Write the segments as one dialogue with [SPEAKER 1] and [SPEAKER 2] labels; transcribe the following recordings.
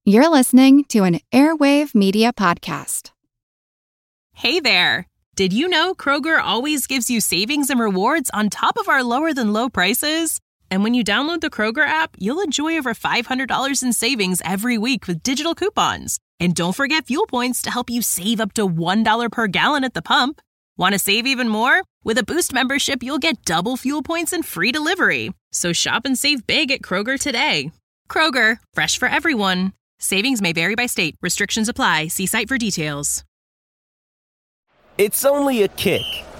[SPEAKER 1] You're listening to an Airwave Media Podcast.
[SPEAKER 2] Hey there! Did you know Kroger always gives you savings and rewards on top of our lower-than-low prices? And when you download the Kroger app, you'll enjoy over $500 in savings every week with digital coupons. And don't forget fuel points to help you save up to $1 per gallon at the pump. Want to save even more? With a Boost membership, you'll get double fuel points and free delivery. So shop and save big at Kroger today. Kroger, fresh for everyone. Savings may vary by state. Restrictions apply. See site for details.
[SPEAKER 3] It's only a kick,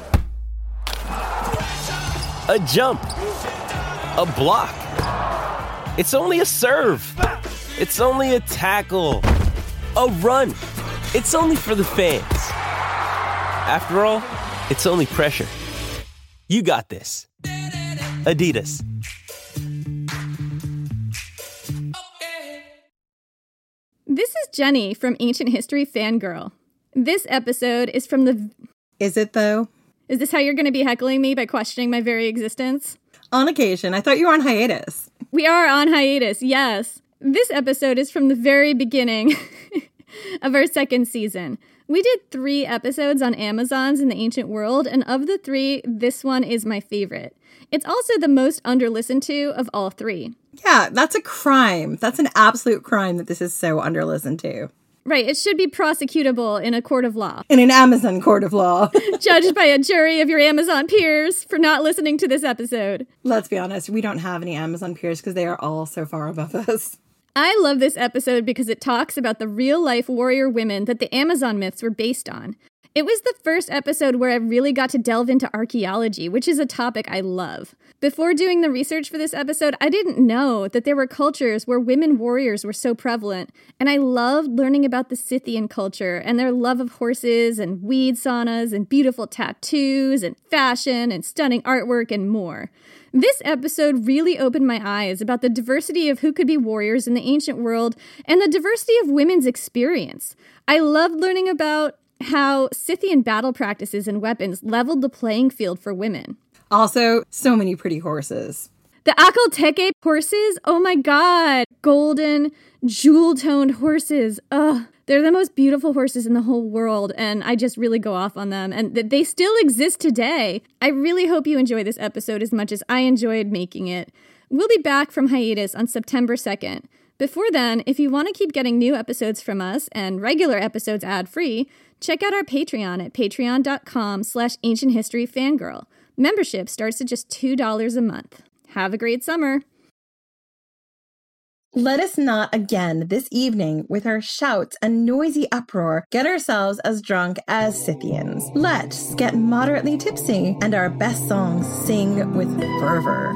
[SPEAKER 3] a jump, a block. It's only a serve. It's only a tackle, a run. It's only for the fans. After all, it's only pressure. You got this. Adidas.
[SPEAKER 4] This is Jenny from Ancient History Fangirl. This episode is from the...
[SPEAKER 5] Is it, though?
[SPEAKER 4] Is this how you're going to be heckling me by questioning my very existence?
[SPEAKER 5] On occasion. I thought you were on hiatus.
[SPEAKER 4] We are on hiatus, yes. This episode is from the very beginning of our second season. We did 3 episodes on Amazons in the ancient world, and of the 3, this one is my favorite. It's also the most under-listened to of all 3.
[SPEAKER 5] Yeah, that's a crime. That's an absolute crime that this is so under-listened to.
[SPEAKER 4] Right, it should be prosecutable in a court of law.
[SPEAKER 5] In an Amazon court of law.
[SPEAKER 4] Judged by a jury of your Amazon peers for not listening to this episode.
[SPEAKER 5] Let's be honest, we don't have any Amazon peers because they are all so far above us.
[SPEAKER 4] I love this episode because it talks about the real-life warrior women that the Amazon myths were based on. It was the first episode where I really got to delve into archaeology, which is a topic I love. Before doing the research for this episode, I didn't know that there were cultures where women warriors were so prevalent, and I loved learning about the Scythian culture and their love of horses and weed saunas and beautiful tattoos and fashion and stunning artwork and more. This episode really opened my eyes about the diversity of who could be warriors in the ancient world and the diversity of women's experience. I loved learning about how Scythian battle practices and weapons leveled the playing field for women.
[SPEAKER 5] Also, so many pretty horses.
[SPEAKER 4] The Akhal-Teke horses, oh my god, golden, jewel-toned horses. Ugh, they're the most beautiful horses in the whole world, and I just really go off on them, and they still exist today. I really hope you enjoy this episode as much as I enjoyed making it. We'll be back from hiatus on September 2nd. Before then, if you want to keep getting new episodes from us and regular episodes ad-free, check out our Patreon at patreon.com/ancienthistoryfangirl. Membership starts at just $2 a month. Have a great summer.
[SPEAKER 5] Let us not again this evening, with our shouts and noisy uproar, get ourselves as drunk as Scythians. Let's get moderately tipsy and our best songs sing with fervor.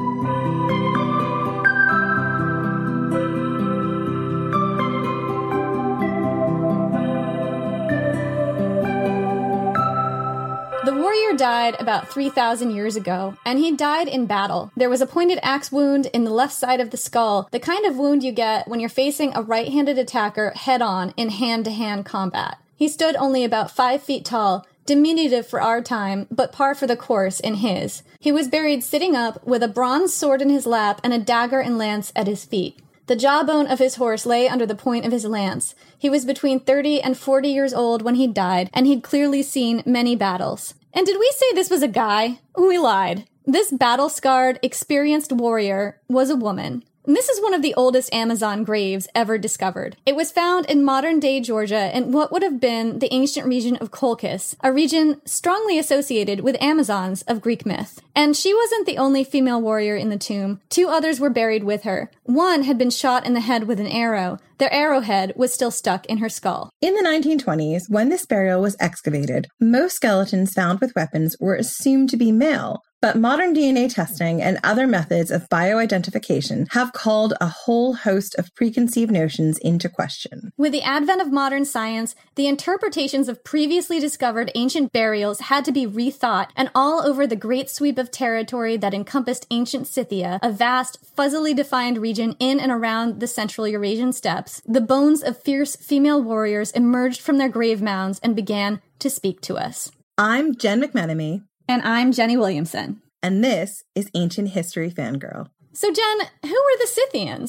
[SPEAKER 4] The warrior died about 3,000 years ago, and he died in battle. There was a pointed axe wound in the left side of the skull, the kind of wound you get when you're facing a right-handed attacker head-on in hand-to-hand combat. He stood only about 5 feet tall, diminutive for our time, but par for the course in his. He was buried sitting up with a bronze sword in his lap and a dagger and lance at his feet. The jawbone of his horse lay under the point of his lance. He was between 30 and 40 years old when he died, and he'd clearly seen many battles. And did we say this was a guy? We lied. This battle-scarred, experienced warrior was a woman. And this is one of the oldest Amazon graves ever discovered. It was found in modern-day Georgia in what would have been the ancient region of Colchis, a region strongly associated with Amazons of Greek myth. And she wasn't the only female warrior in the tomb. 2 others were buried with her. One had been shot in the head with an arrow. Their arrowhead was still stuck in her skull.
[SPEAKER 5] In the 1920s, when this burial was excavated, most skeletons found with weapons were assumed to be male, but modern DNA testing and other methods of bioidentification have called a whole host of preconceived notions into question.
[SPEAKER 4] With the advent of modern science, the interpretations of previously discovered ancient burials had to be rethought, and all over the great sweep of territory that encompassed ancient Scythia, a vast, fuzzily defined region in and around the Central Eurasian steppes, the bones of fierce female warriors emerged from their grave mounds and began to speak to us.
[SPEAKER 5] I'm Jen McMenemy.
[SPEAKER 4] And I'm Jenny Williamson.
[SPEAKER 5] And this is Ancient History Fangirl.
[SPEAKER 4] So Jen, who were the Scythians?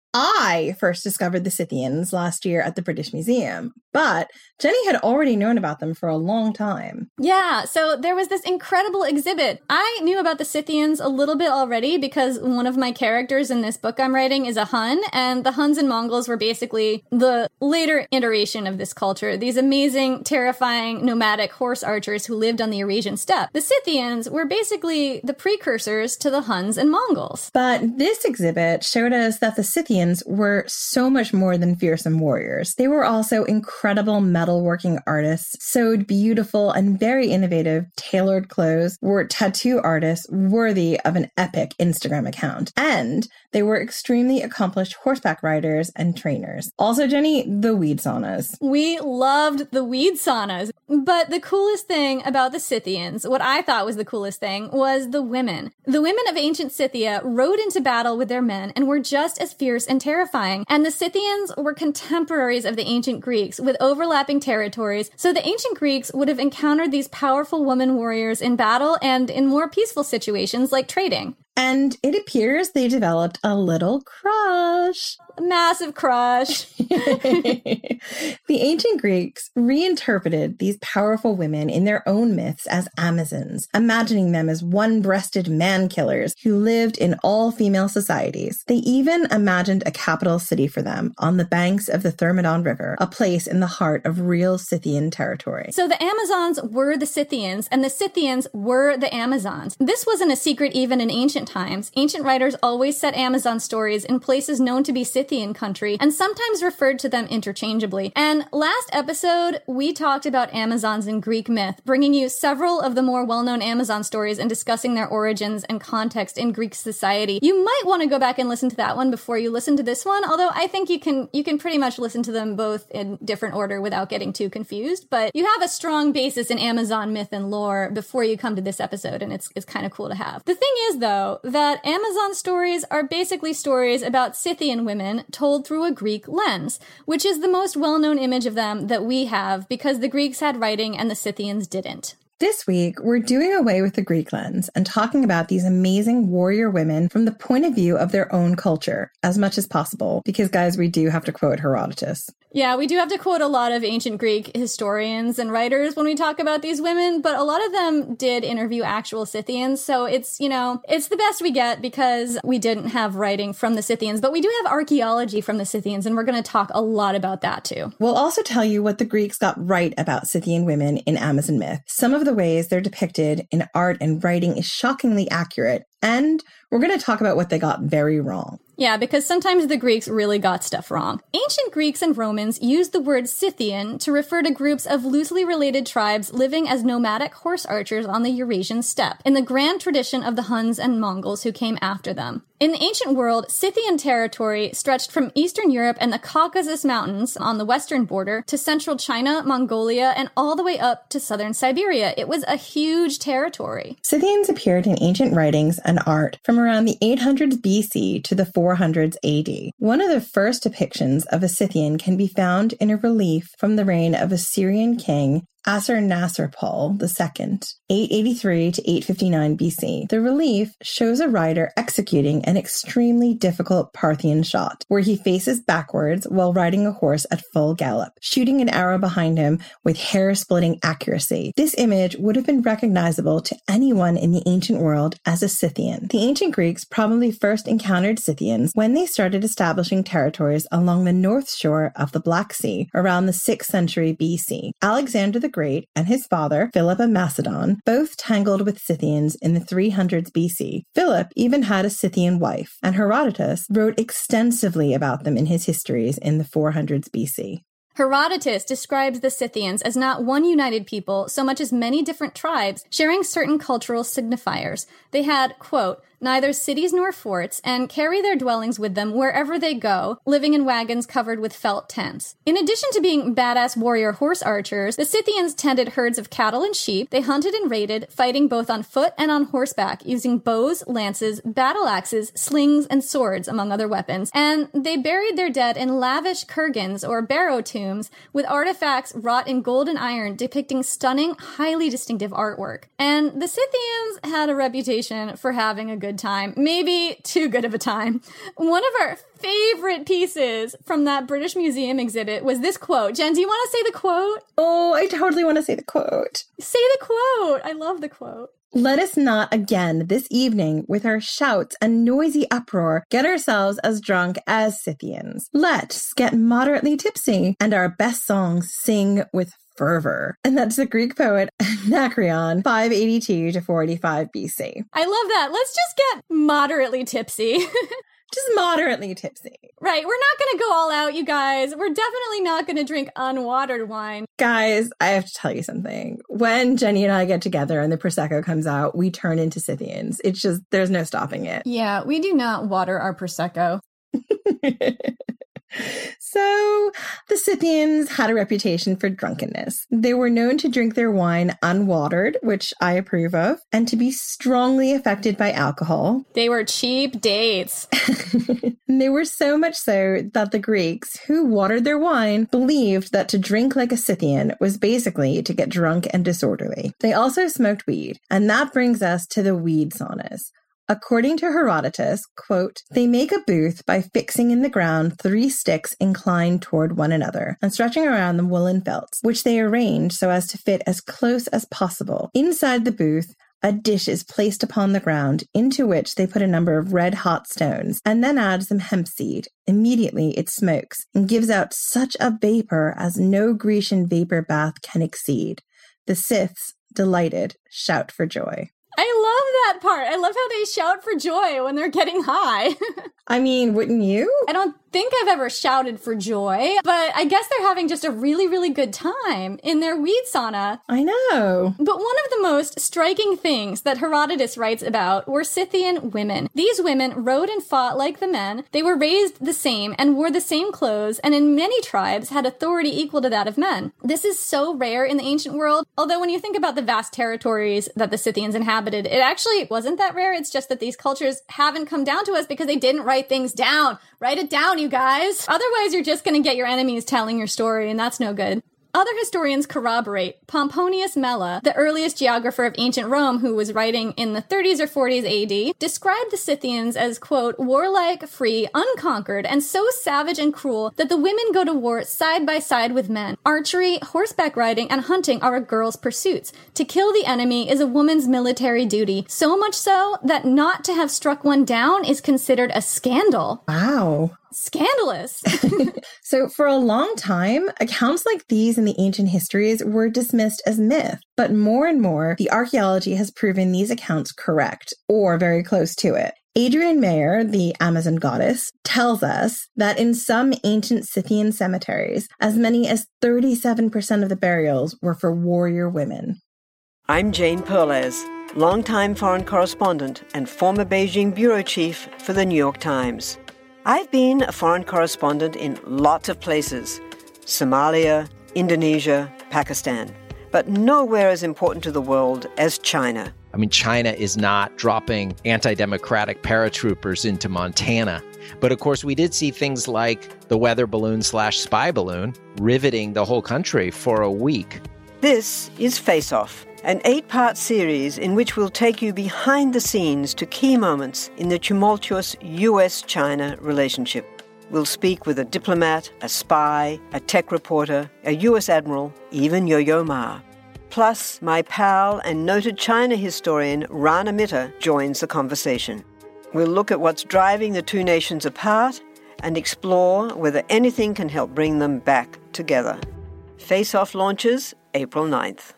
[SPEAKER 5] I first discovered the Scythians last year at the British Museum, but Jenny had already known about them for a long time.
[SPEAKER 4] Yeah, so there was this incredible exhibit. I knew about the Scythians a little bit already because one of my characters in this book I'm writing is a Hun, and the Huns and Mongols were basically the later iteration of this culture, these amazing, terrifying, nomadic horse archers who lived on the Eurasian steppe. The Scythians were basically the precursors to the Huns and Mongols.
[SPEAKER 5] But this exhibit showed us that the Scythians were so much more than fearsome warriors. They were also incredible metalworking artists, sewed beautiful and very innovative tailored clothes, were tattoo artists worthy of an epic Instagram account. And they were extremely accomplished horseback riders and trainers. Also, Jenny, the weed saunas.
[SPEAKER 4] We loved the weed saunas. But the coolest thing about the Scythians, what I thought was the coolest thing, was the women. The women of ancient Scythia rode into battle with their men and were just as fierce and terrifying. And the Scythians were contemporaries of the ancient Greeks with overlapping territories. So the ancient Greeks would have encountered these powerful woman warriors in battle and in more peaceful situations like trading.
[SPEAKER 5] And it appears they developed a little crush.
[SPEAKER 4] A massive crush.
[SPEAKER 5] The ancient Greeks reinterpreted these powerful women in their own myths as Amazons, imagining them as one-breasted man-killers who lived in all-female societies. They even imagined a capital city for them on the banks of the Thermodon River, a place in the heart of real Scythian territory.
[SPEAKER 4] So the Amazons were the Scythians, and the Scythians were the Amazons. This wasn't a secret even in ancient times. Ancient writers always set Amazon stories in places known to be Scythian country, and sometimes referred to them interchangeably. And last episode, we talked about Amazons in Greek myth, bringing you several of the more well-known Amazon stories and discussing their origins and context in Greek society. You might want to go back and listen to that one before you listen to this one, although I think you can pretty much listen to them both in different order without getting too confused. But you have a strong basis in Amazon myth and lore before you come to this episode, and it's kind of cool to have. The thing is, though, that Amazon stories are basically stories about Scythian women told through a Greek lens, which is the most well-known image of them that we have because the Greeks had writing and the Scythians didn't.
[SPEAKER 5] This week, we're doing away with the Greek lens and talking about these amazing warrior women from the point of view of their own culture as much as possible, because, guys, we do have to quote Herodotus.
[SPEAKER 4] Yeah, we do have to quote a lot of ancient Greek historians and writers when we talk about these women, but a lot of them did interview actual Scythians, so it's the best we get because we didn't have writing from the Scythians, but we do have archaeology from the Scythians, and we're going to talk a lot about that too.
[SPEAKER 5] We'll also tell you what the Greeks got right about Scythian women in Amazon myth. Some of the ways they're depicted in art and writing is shockingly accurate, and we're going to talk about what they got very wrong.
[SPEAKER 4] Yeah, because sometimes the Greeks really got stuff wrong. Ancient Greeks and Romans used the word Scythian to refer to groups of loosely related tribes living as nomadic horse archers on the Eurasian steppe, in the grand tradition of the Huns and Mongols who came after them. In the ancient world, Scythian territory stretched from Eastern Europe and the Caucasus Mountains on the western border to central China, Mongolia, and all the way up to southern Siberia. It was a huge territory.
[SPEAKER 5] Scythians appeared in ancient writings and art from around the 800s BC to the 400s AD. One of the first depictions of a Scythian can be found in a relief from the reign of Assyrian king Assur-Nasir-Pal II, 883 to 859 BC. The relief shows a rider executing an extremely difficult Parthian shot, where he faces backwards while riding a horse at full gallop, shooting an arrow behind him with hair-splitting accuracy. This image would have been recognizable to anyone in the ancient world as a Scythian. The ancient Greeks probably first encountered Scythians when they started establishing territories along the north shore of the Black Sea around the 6th century BC. Alexander the Great and his father, Philip of Macedon, both tangled with Scythians in the 300s BC. Philip even had a Scythian wife, and Herodotus wrote extensively about them in his histories in the 400s BC.
[SPEAKER 4] Herodotus describes the Scythians as not one united people, so much as many different tribes, sharing certain cultural signifiers. They had, quote, neither cities nor forts, and carry their dwellings with them wherever they go, living in wagons covered with felt tents. In addition to being badass warrior horse archers, the Scythians tended herds of cattle and sheep. They hunted and raided, fighting both on foot and on horseback, using bows, lances, battle axes, slings, and swords, among other weapons. And they buried their dead in lavish kurgans, or barrow tombs, with artifacts wrought in gold and iron depicting stunning, highly distinctive artwork. And the Scythians had a reputation for having a good good time. Maybe too good of a time. One of our favorite pieces from that British Museum exhibit was this quote. Jen, do you want to say the quote?
[SPEAKER 5] Oh, I totally want to say the quote.
[SPEAKER 4] Say the quote. I love the quote.
[SPEAKER 5] Let us not again this evening, with our shouts and noisy uproar, get ourselves as drunk as Scythians. Let's get moderately tipsy, and our best songs sing with fervor. And that's the Greek poet Anacreon, 582 to 485 BC.
[SPEAKER 4] I love that. Let's just get moderately tipsy.
[SPEAKER 5] Just moderately tipsy.
[SPEAKER 4] Right. We're not going to go all out, you guys. We're definitely not going to drink unwatered wine.
[SPEAKER 5] Guys, I have to tell you something. When Jenny and I get together and the Prosecco comes out, we turn into Scythians. It's just, there's no stopping it.
[SPEAKER 4] Yeah, we do not water our Prosecco.
[SPEAKER 5] So, the Scythians had a reputation for drunkenness. They were known to drink their wine unwatered, which I approve of, and to be strongly affected by alcohol.
[SPEAKER 4] They were cheap dates.
[SPEAKER 5] They were so much so that the Greeks, who watered their wine, believed that to drink like a Scythian was basically to get drunk and disorderly. They also smoked weed, and that brings us to the weed saunas. According to Herodotus, quote, they make a booth by fixing in the ground 3 sticks inclined toward one another and stretching around them woolen felts, which they arrange so as to fit as close as possible. Inside the booth, a dish is placed upon the ground, into which they put a number of red-hot stones, and then add some hemp seed. Immediately it smokes, and gives out such a vapor as no Grecian vapor bath can exceed. The Scyths, delighted, shout for joy.
[SPEAKER 4] I love that part. I love how they shout for joy when they're getting high.
[SPEAKER 5] I mean, wouldn't you?
[SPEAKER 4] I don't think I've ever shouted for joy, but I guess they're having just a really, really good time in their weed sauna.
[SPEAKER 5] I know.
[SPEAKER 4] But one of the most striking things that Herodotus writes about were Scythian women. These women rode and fought like the men. They were raised the same and wore the same clothes, and in many tribes had authority equal to that of men. This is so rare in the ancient world, although when you think about the vast territories that the Scythians inhabited, it actually wasn't that rare. It's just that these cultures haven't come down to us because they didn't write things down. Write it down, you guys. Otherwise, you're just going to get your enemies telling your story, and that's no good. Other historians corroborate. Pomponius Mela, the earliest geographer of ancient Rome who was writing in the 30s or 40s AD, described the Scythians as, quote, warlike, free, unconquered, and so savage and cruel that the women go to war side by side with men. Archery, horseback riding, and hunting are a girl's pursuits. To kill the enemy is a woman's military duty, so much so that not to have struck one down is considered a scandal.
[SPEAKER 5] Wow.
[SPEAKER 4] Scandalous.
[SPEAKER 5] So for a long time, accounts like these in the ancient histories were dismissed as myth. But more and more, the archaeology has proven these accounts correct, or very close to it. Adrienne Mayer, the Amazon goddess, tells us that in some ancient Scythian cemeteries, as many as 37% of the burials were for warrior women.
[SPEAKER 6] I'm Jane Perlez, longtime foreign correspondent and former Beijing bureau chief for the New York Times. I've been a foreign correspondent in lots of places, Somalia, Indonesia, Pakistan, but nowhere as important to the world as China.
[SPEAKER 7] I mean, China is not dropping anti-democratic paratroopers into Montana. But of course, we did see things like the weather balloon / spy balloon riveting the whole country for a week.
[SPEAKER 6] This is Face Off, an 8-part series in which we'll take you behind the scenes to key moments in the tumultuous U.S.-China relationship. We'll speak with a diplomat, a spy, a tech reporter, a U.S. admiral, even Yo-Yo Ma. Plus, my pal and noted China historian Rana Mitter joins the conversation. We'll look at what's driving the two nations apart and explore whether anything can help bring them back together. Face Off launches April 9th.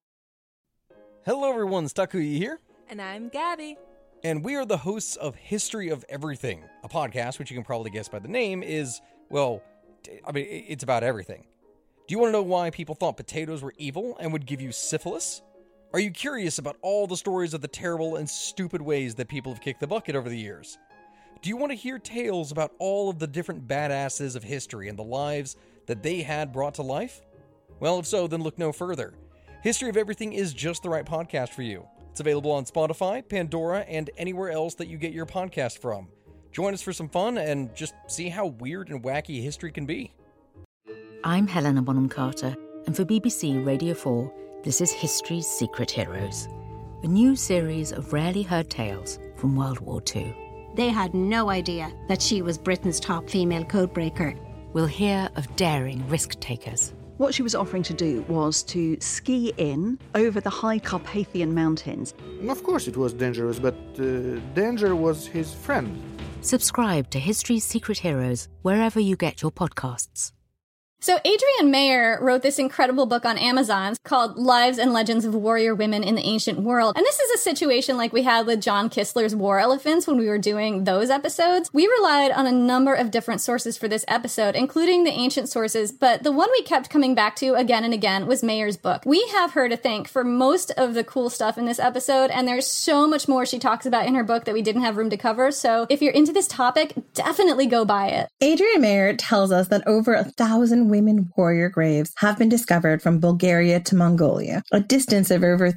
[SPEAKER 8] Hello everyone, Takuya here.
[SPEAKER 9] And I'm Gabby.
[SPEAKER 8] And we are the hosts of History of Everything, a podcast which you can probably guess by the name is, well, I mean, it's about everything. Do you want to know why people thought potatoes were evil and would give you syphilis? Are you curious about all the stories of the terrible and stupid ways that people have kicked the bucket over the years? Do you want to hear tales about all of the different badasses of history and the lives that they had brought to life? Well, if so, then look no further. History of Everything is just the right podcast for you. It's available on Spotify, Pandora, and anywhere else that you get your podcast from. Join us for some fun and just see how weird and wacky history can be.
[SPEAKER 10] I'm Helena Bonham Carter, and for BBC Radio 4, this is History's Secret Heroes, a new series of rarely heard tales from World War II.
[SPEAKER 9] They had no idea that she was Britain's top female codebreaker.
[SPEAKER 10] We'll hear of daring risk-takers.
[SPEAKER 11] What she was offering to do was to ski in over the high Carpathian Mountains.
[SPEAKER 12] Of course it was dangerous, but danger was his friend.
[SPEAKER 10] Subscribe to History's Secret Heroes wherever you get your podcasts.
[SPEAKER 4] So Adrienne Mayor wrote this incredible book on Amazons called Lives and Legends of Warrior Women in the Ancient World. And this is a situation like we had with John Kistler's War Elephants when we were doing those episodes. We relied on a number of different sources for this episode, including the ancient sources, but the one we kept coming back to again and again was Mayer's book. We have her to thank for most of the cool stuff in this episode, and there's so much more she talks about in her book that we didn't have room to cover. So if you're into this topic, definitely go buy it.
[SPEAKER 5] Adrienne Mayor tells us that over 1,000 women warrior graves have been discovered from Bulgaria to Mongolia, a distance of over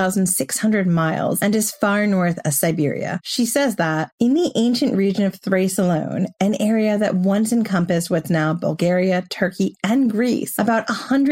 [SPEAKER 5] 3,600 miles and as far north as Siberia. She says that in the ancient region of Thrace alone, an area that once encompassed what's now Bulgaria, Turkey, and Greece, about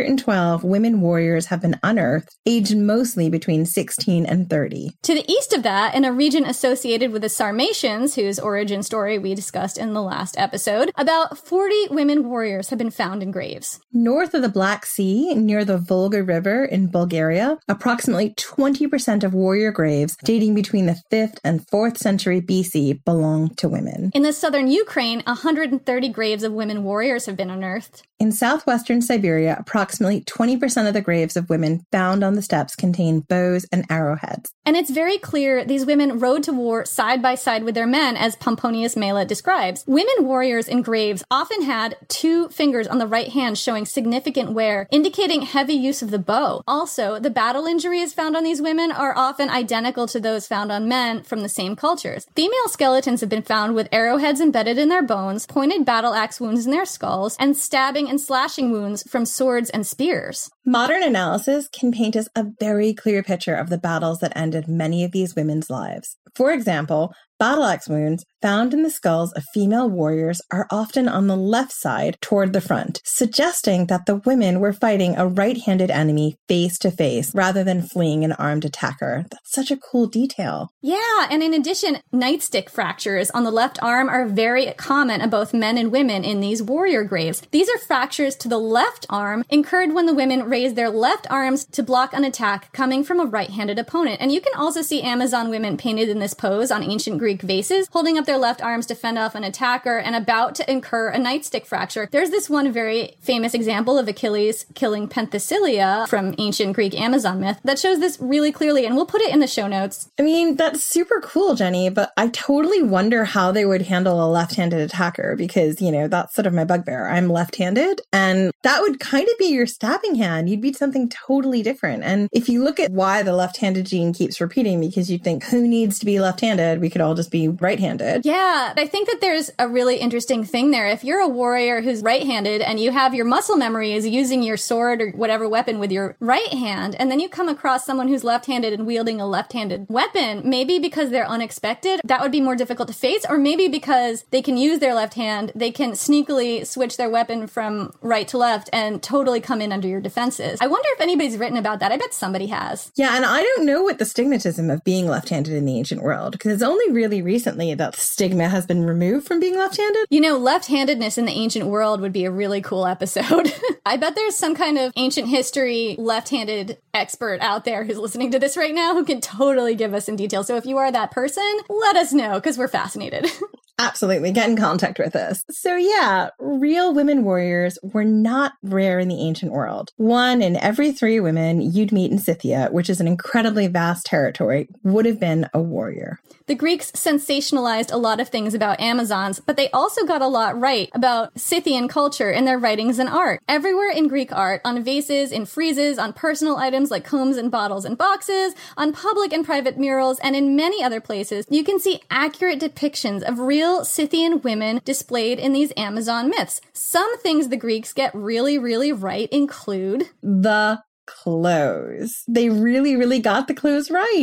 [SPEAKER 5] 112 women warriors have been unearthed, aged mostly between 16 and 30.
[SPEAKER 4] To the east of that, in a region associated with the Sarmatians, whose origin story we discussed in the last episode, about 40 women warriors have been found in graves.
[SPEAKER 5] North of the Black Sea, near the Volga River in Bulgaria, approximately 20% of warrior graves dating between the 5th and 4th century BC belong to women.
[SPEAKER 4] In the southern Ukraine, 130 graves of women warriors have been unearthed.
[SPEAKER 5] In southwestern Siberia, approximately 20% of the graves of women found on the steppes contain bows and arrowheads.
[SPEAKER 4] And it's very clear these women rode to war side by side with their men, as Pomponius Mela describes. Women warriors in graves often had 2 fingers on the right hand showing significant wear, indicating heavy use of the bow. Also, the battle injuries found on these women are often identical to those found on men from the same cultures. Female skeletons have been found with arrowheads embedded in their bones, pointed battle axe wounds in their skulls, and stabbing and slashing wounds from swords and spears.
[SPEAKER 5] Modern analysis can paint us a very clear picture of the battles that ended many of these women's lives. For example, battle axe wounds found in the skulls of female warriors are often on the left side toward the front, suggesting that the women were fighting a right-handed enemy face to face rather than fleeing an armed attacker. That's such a cool detail.
[SPEAKER 4] Yeah, and in addition, nightstick fractures on the left arm are very common in both men and women in these warrior graves. These are fractures to the left arm incurred when the women raised their left arms to block an attack coming from a right-handed opponent. And you can also see Amazon women painted in this pose on ancient Greek vases, holding up their left arms to fend off an attacker and about to incur a nightstick fracture. There's this one very famous example of Achilles killing Penthesilea from ancient Greek Amazon myth that shows this really clearly, and we'll put it in the show notes.
[SPEAKER 5] I mean, that's super cool, Jenny, but I totally wonder how they would handle a left-handed attacker because, you know, that's sort of my bugbear. I'm left-handed, and that would kind of be your stabbing hand. You'd be something totally different. And if you look at why the left-handed gene keeps repeating, because you'd think, who needs to be left-handed? We could all just be right-handed.
[SPEAKER 4] Yeah, I think that there's a really interesting thing there. If you're a warrior who's right-handed and you have your muscle memory is using your sword or whatever weapon with your right hand, and then you come across someone who's left-handed and wielding a left-handed weapon, maybe because they're unexpected, that would be more difficult to face, or maybe because they can use their left hand, they can sneakily switch their weapon from right to left and totally come in under your defenses. I wonder if anybody's written about that. I bet somebody has.
[SPEAKER 5] Yeah, and I don't know what the stigmatism of being left-handed in the ancient world, because it's only really recently that stigma has been removed from being left-handed.
[SPEAKER 4] You know, left-handedness in the ancient world would be a really cool episode. I bet there's some kind of ancient history left-handed expert out there who's listening to this right now who can totally give us some details. So if you are that person, let us know, because we're fascinated.
[SPEAKER 5] Absolutely. Get in contact with us. So yeah, real women warriors were not rare in the ancient world. 1 in every 3 women you'd meet in Scythia, which is an incredibly vast territory, would have been a warrior.
[SPEAKER 4] The Greeks sensationalized a lot of things about Amazons, but they also got a lot right about Scythian culture in their writings and art. Everywhere in Greek art, on vases, in friezes, on personal items like combs and bottles and boxes, on public and private murals, and in many other places, you can see accurate depictions of real Scythian women displayed in these Amazon myths. Some things the Greeks get really, really right include
[SPEAKER 5] the clothes. They really, really got the clothes right.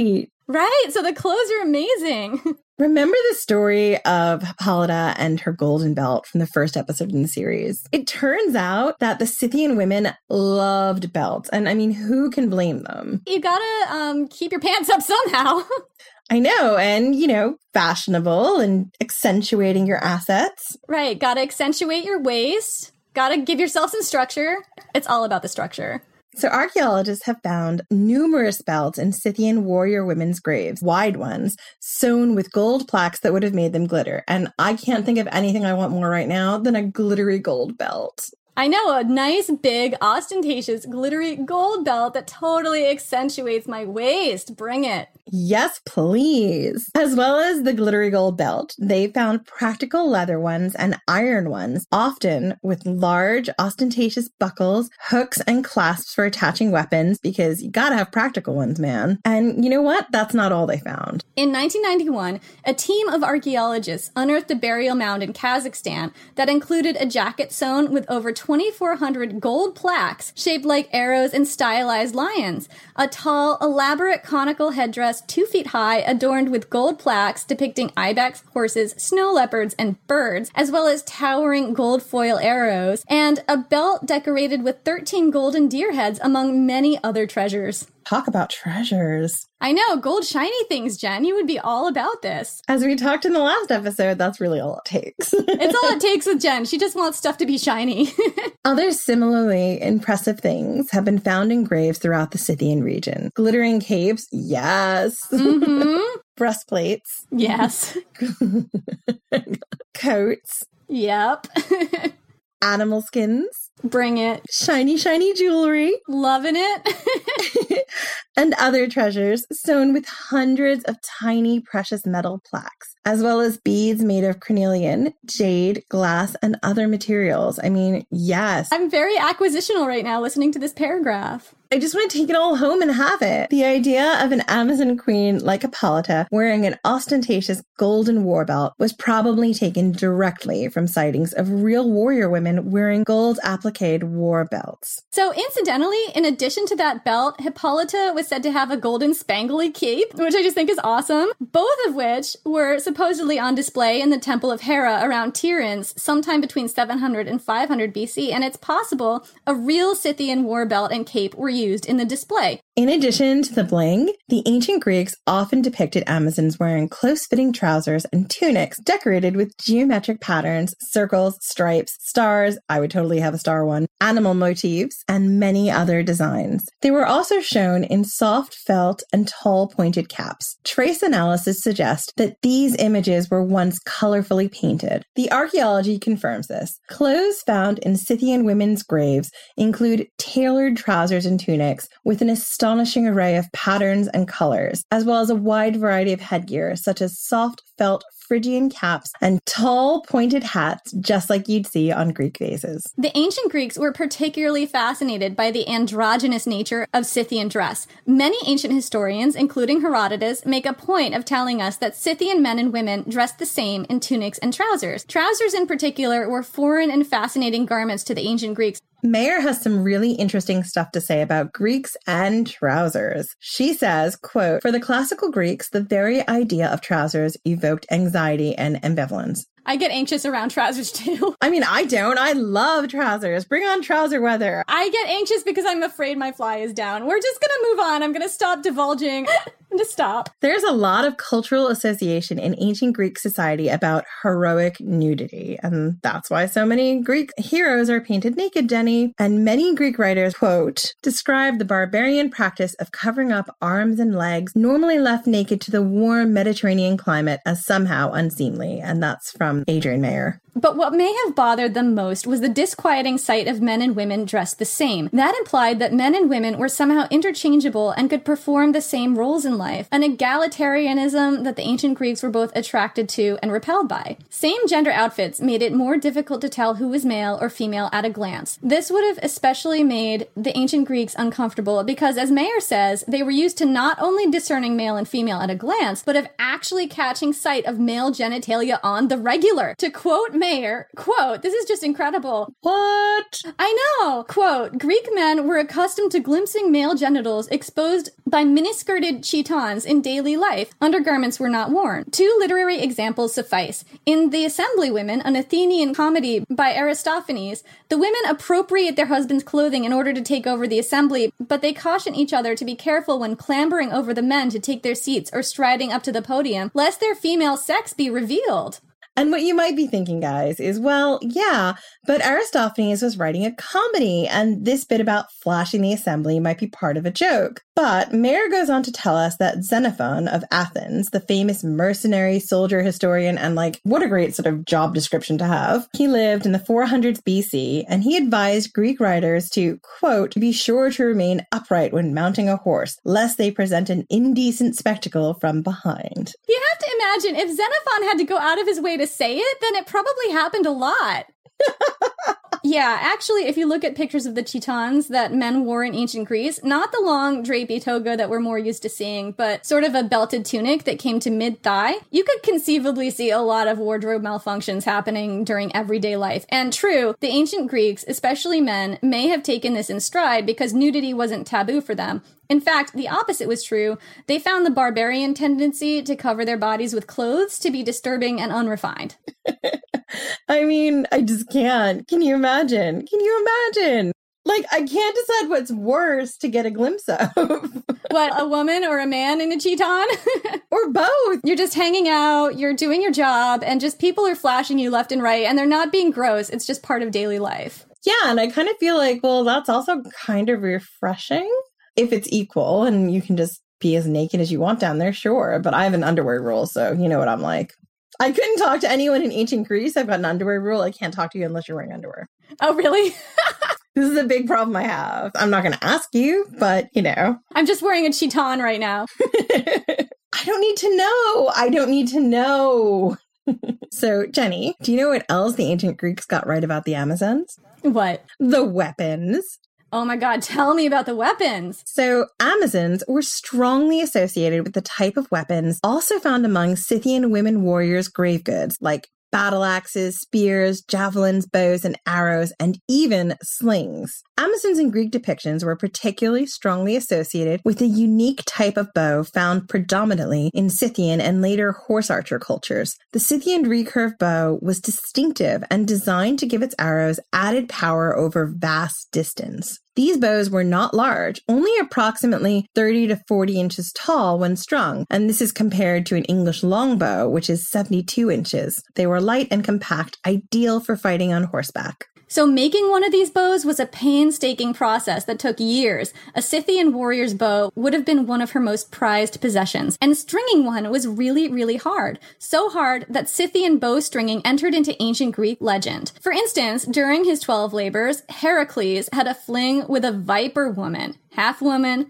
[SPEAKER 4] Right, so the clothes are amazing.
[SPEAKER 5] Remember the story of Hippolyta and her golden belt from the first episode in the series? It turns out that the Scythian women loved belts. And I mean, who can blame them?
[SPEAKER 4] You gotta keep your pants up somehow.
[SPEAKER 5] I know. And, you know, fashionable and accentuating your assets.
[SPEAKER 4] Right. Gotta accentuate your waist. Gotta give yourself some structure. It's all about the structure.
[SPEAKER 5] So archaeologists have found numerous belts in Scythian warrior women's graves, wide ones, sewn with gold plaques that would have made them glitter. And I can't think of anything I want more right now than a glittery gold belt.
[SPEAKER 4] I know, a nice, big, ostentatious, glittery gold belt that totally accentuates my waist. Bring it.
[SPEAKER 5] Yes, please. As well as the glittery gold belt, they found practical leather ones and iron ones, often with large, ostentatious buckles, hooks, and clasps for attaching weapons, because you gotta have practical ones, man. And you know what? That's not all they found.
[SPEAKER 4] In 1991, a team of archaeologists unearthed a burial mound in Kazakhstan that included a jacket sewn with over 2,400 gold plaques shaped like arrows and stylized lions, a tall, elaborate conical headdress 2 feet high, adorned with gold plaques depicting ibex, horses, snow leopards, and birds, as well as towering gold foil arrows, and a belt decorated with 13 golden deer heads, among many other treasures.
[SPEAKER 5] Talk about treasures.
[SPEAKER 4] I know, gold shiny things, Jen. You would be all about this.
[SPEAKER 5] As we talked in the last episode, that's really all it takes.
[SPEAKER 4] It's all it takes with Jen. She just wants stuff to be shiny.
[SPEAKER 5] Other similarly impressive things have been found in graves throughout the Scythian region. Glittering capes, yes.
[SPEAKER 4] Mm-hmm.
[SPEAKER 5] Breastplates.
[SPEAKER 4] Yes.
[SPEAKER 5] Coats.
[SPEAKER 4] Yep.
[SPEAKER 5] Animal skins.
[SPEAKER 4] Bring it.
[SPEAKER 5] Shiny, shiny jewelry.
[SPEAKER 4] Loving it.
[SPEAKER 5] And other treasures sewn with hundreds of tiny precious metal plaques, as well as beads made of carnelian, jade, glass, and other materials. I mean, yes.
[SPEAKER 4] I'm very acquisitional right now listening to this paragraph.
[SPEAKER 5] I just want to take it all home and have it. The idea of an Amazon queen like Hippolyta wearing an ostentatious golden war belt was probably taken directly from sightings of real warrior women wearing gold appliqued war belts.
[SPEAKER 4] So incidentally, in addition to that belt, Hippolyta was said to have a golden spangly cape, which I just think is awesome, both of which were supposedly on display in the Temple of Hera around Tiryns sometime between 700 and 500 BC, and it's possible a real Scythian war belt and cape were used in the display.
[SPEAKER 5] In addition to the bling, the ancient Greeks often depicted Amazons wearing close-fitting trousers and tunics decorated with geometric patterns, circles, stripes, stars, I would totally have a star one, animal motifs, and many other designs. They were also shown in soft felt and tall pointed caps. Trace analysis suggests that these images were once colorfully painted. The archaeology confirms this. Clothes found in Scythian women's graves include tailored trousers and tunics with an astonishing array of patterns and colors, as well as a wide variety of headgear, such as soft felt Phrygian caps and tall pointed hats, just like you'd see on Greek vases.
[SPEAKER 4] The ancient Greeks were particularly fascinated by the androgynous nature of Scythian dress. Many ancient historians, including Herodotus, make a point of telling us that Scythian men and women dressed the same in tunics and trousers. Trousers in particular were foreign and fascinating garments to the ancient Greeks.
[SPEAKER 5] Mayer has some really interesting stuff to say about Greeks and trousers. She says, quote, "For the classical Greeks, the very idea of trousers evoked anxiety and ambivalence."
[SPEAKER 4] I get anxious around trousers too.
[SPEAKER 5] I mean, I don't. I love trousers. Bring on trouser weather.
[SPEAKER 4] I get anxious because I'm afraid my fly is down. We're just going to move on. I'm going to stop divulging. Just stop.
[SPEAKER 5] There's a lot of cultural association in ancient Greek society about heroic nudity, and that's why so many Greek heroes are painted naked, Jenny. And many Greek writers, quote, describe the barbarian practice of covering up arms and legs, normally left naked to the warm Mediterranean climate, as somehow unseemly. And that's from Adrian Mayer.
[SPEAKER 4] But what may have bothered them most was the disquieting sight of men and women dressed the same. That implied that men and women were somehow interchangeable and could perform the same roles in life, an egalitarianism that the ancient Greeks were both attracted to and repelled by. Same gender outfits made it more difficult to tell who was male or female at a glance. This would have especially made the ancient Greeks uncomfortable because, as Mayer says, they were used to not only discerning male and female at a glance, but of actually catching sight of male genitalia on the regular. To quote Mayer, quote, this is just incredible.
[SPEAKER 5] What?
[SPEAKER 4] I know. Quote, Greek men were accustomed to glimpsing male genitals exposed by miniskirted chitons in daily life. Undergarments were not worn. 2 literary examples suffice. In The Assemblywomen, an Athenian comedy by Aristophanes, the women appropriate their husband's clothing in order to take over the assembly, but they caution each other to be careful when clambering over the men to take their seats or striding up to the podium, lest their female sex be revealed.
[SPEAKER 5] And what you might be thinking, guys, is, well, yeah, but Aristophanes was writing a comedy, and this bit about flashing the assembly might be part of a joke. But Mayer goes on to tell us that Xenophon of Athens, the famous mercenary soldier historian, and what a great sort of job description to have, he lived in the 400s BC, and he advised Greek writers to, quote, be sure to remain upright when mounting a horse, lest they present an indecent spectacle from behind.
[SPEAKER 4] You have to imagine, if Xenophon had to go out of his way to say it, then it probably happened a lot. Yeah, actually, if you look at pictures of the chitons that men wore in ancient Greece, not the long drapey toga that we're more used to seeing, but sort of a belted tunic that came to mid-thigh, you could conceivably see a lot of wardrobe malfunctions happening during everyday life. And true, the ancient Greeks, especially men, may have taken this in stride because nudity wasn't taboo for them. In fact, the opposite was true. They found the barbarian tendency to cover their bodies with clothes to be disturbing and unrefined.
[SPEAKER 5] I mean, I just can't. Can you imagine? I can't decide what's worse to get a glimpse of.
[SPEAKER 4] What, a woman or a man in a chiton?
[SPEAKER 5] Or both.
[SPEAKER 4] You're just hanging out, you're doing your job, and just people are flashing you left and right, and they're not being gross. It's just part of daily life.
[SPEAKER 5] Yeah, and I kind of feel like, well, that's also kind of refreshing. If it's equal and you can just be as naked as you want down there, sure. But I have an underwear rule, so you know what I'm like. I couldn't talk to anyone in ancient Greece. I've got an underwear rule. I can't talk to you unless you're wearing underwear.
[SPEAKER 4] Oh, really?
[SPEAKER 5] This is a big problem I have. I'm not going to ask you, but,
[SPEAKER 4] I'm just wearing a chiton right now.
[SPEAKER 5] I don't need to know. So, Jenny, do you know what else the ancient Greeks got right about the Amazons?
[SPEAKER 4] What?
[SPEAKER 5] The weapons.
[SPEAKER 4] Oh my God, tell me about the weapons.
[SPEAKER 5] So Amazons were strongly associated with the type of weapons also found among Scythian women warriors' grave goods, like battle axes, spears, javelins, bows, and arrows, and even slings. Amazons in Greek depictions were particularly strongly associated with a unique type of bow found predominantly in Scythian and later horse archer cultures. The Scythian recurve bow was distinctive and designed to give its arrows added power over vast distance. These bows were not large, only approximately 30 to 40 inches tall when strung, and this is compared to an English longbow, which is 72 inches. They were light and compact, ideal for fighting on horseback.
[SPEAKER 4] So making one of these bows was a painstaking process that took years. A Scythian warrior's bow would have been one of her most prized possessions, and stringing one was really, really hard. So hard that Scythian bow stringing entered into ancient Greek legend. For instance, during his 12 labors, Heracles had a fling with a viper woman, half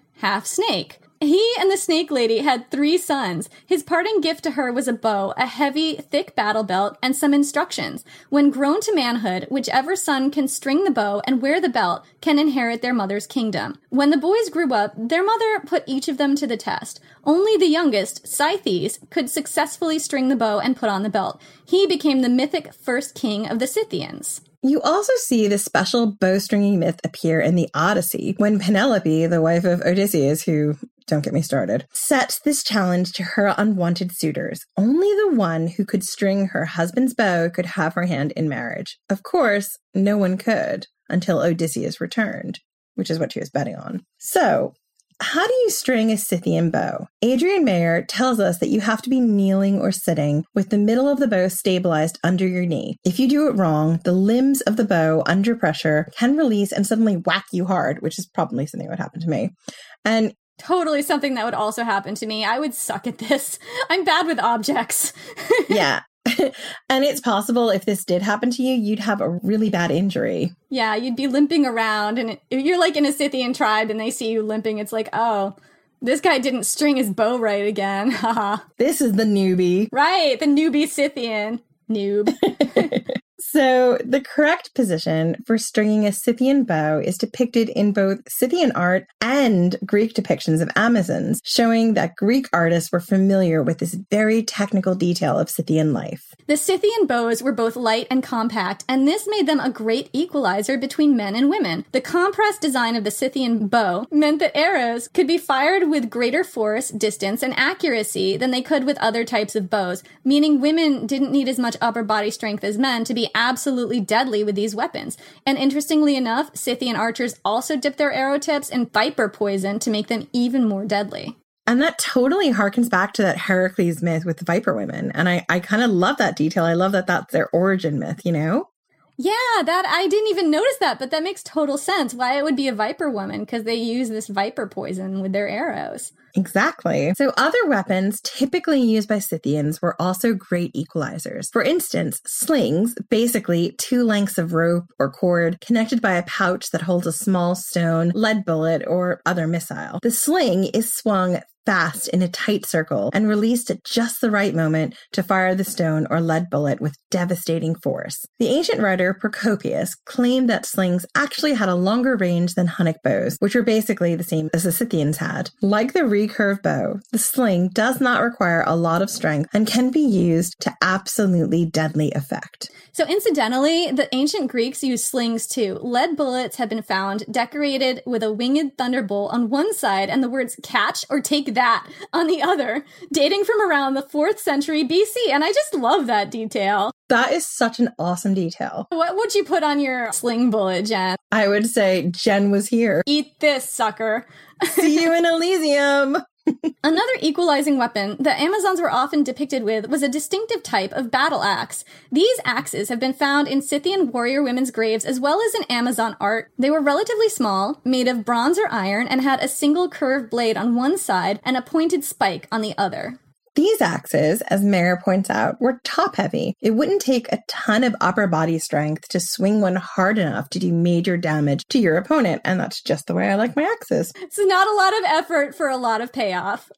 [SPEAKER 4] snake. He and the snake lady had 3 sons. His parting gift to her was a bow, a heavy, thick battle belt, and some instructions. When grown to manhood, whichever son can string the bow and wear the belt can inherit their mother's kingdom. When the boys grew up, their mother put each of them to the test. Only the youngest, Scythes, could successfully string the bow and put on the belt. He became the mythic first king of the Scythians.
[SPEAKER 5] You also see the special bowstringing myth appear in the Odyssey, when Penelope, the wife of Odysseus, who, don't get me started, set this challenge to her unwanted suitors. Only the one who could string her husband's bow could have her hand in marriage. Of course, no one could, until Odysseus returned, which is what she was betting on. So, how do you string a Scythian bow? Adrian Mayer tells us that you have to be kneeling or sitting with the middle of the bow stabilized under your knee. If you do it wrong, the limbs of the bow under pressure can release and suddenly whack you hard, which is probably something that would happen to me. And
[SPEAKER 4] totally something that would also happen to me. I would suck at this. I'm bad with objects.
[SPEAKER 5] Yeah. And it's possible if this did happen to you, you'd have a really bad injury.
[SPEAKER 4] Yeah, you'd be limping around, and if you're like in a Scythian tribe and they see you limping, it's like, oh, this guy didn't string his bow right again. Haha.
[SPEAKER 5] This is the newbie.
[SPEAKER 4] Right, the newbie Scythian. Noob.
[SPEAKER 5] So the correct position for stringing a Scythian bow is depicted in both Scythian art and Greek depictions of Amazons, showing that Greek artists were familiar with this very technical detail of Scythian life.
[SPEAKER 4] The Scythian bows were both light and compact, and this made them a great equalizer between men and women. The compressed design of the Scythian bow meant that arrows could be fired with greater force, distance, and accuracy than they could with other types of bows, meaning women didn't need as much upper body strength as men to be absolutely deadly with these weapons. And interestingly enough, Scythian archers also dipped their arrow tips in viper poison to make them even more deadly.
[SPEAKER 5] And that totally harkens back to that Heracles myth with the viper women. And I kind of love that detail. I love that that's their origin myth, you know?
[SPEAKER 4] Yeah, that I didn't even notice that, but that makes total sense why it would be a viper woman, because they use this viper poison with their arrows.
[SPEAKER 5] Exactly. So other weapons typically used by Scythians were also great equalizers. For instance, slings, basically 2 lengths of rope or cord connected by a pouch that holds a small stone, lead bullet, or other missile. The sling is swung fast in a tight circle and released at just the right moment to fire the stone or lead bullet with devastating force. The ancient writer Procopius claimed that slings actually had a longer range than Hunnic bows, which were basically the same as the Scythians had. Like the recurve bow, the sling does not require a lot of strength and can be used to absolutely deadly effect.
[SPEAKER 4] So incidentally, the ancient Greeks used slings too. Lead bullets have been found decorated with a winged thunderbolt on one side and the words catch or take that on the other, dating from around the 4th century BC. And I just love that detail.
[SPEAKER 5] That is such an awesome detail.
[SPEAKER 4] What would you put on your sling bullet, Jen?
[SPEAKER 5] I would say Jen was here.
[SPEAKER 4] Eat this, sucker.
[SPEAKER 5] See you in Elysium.
[SPEAKER 4] Another equalizing weapon that Amazons were often depicted with was a distinctive type of battle axe. These axes have been found in Scythian warrior women's graves as well as in Amazon art. They were relatively small, made of bronze or iron, and had a single curved blade on one side and a pointed spike on the other.
[SPEAKER 5] These axes, as Mare points out, were top-heavy. It wouldn't take a ton of upper body strength to swing one hard enough to do major damage to your opponent, and that's just the way I like my axes.
[SPEAKER 4] It's not a lot of effort for a lot of payoff.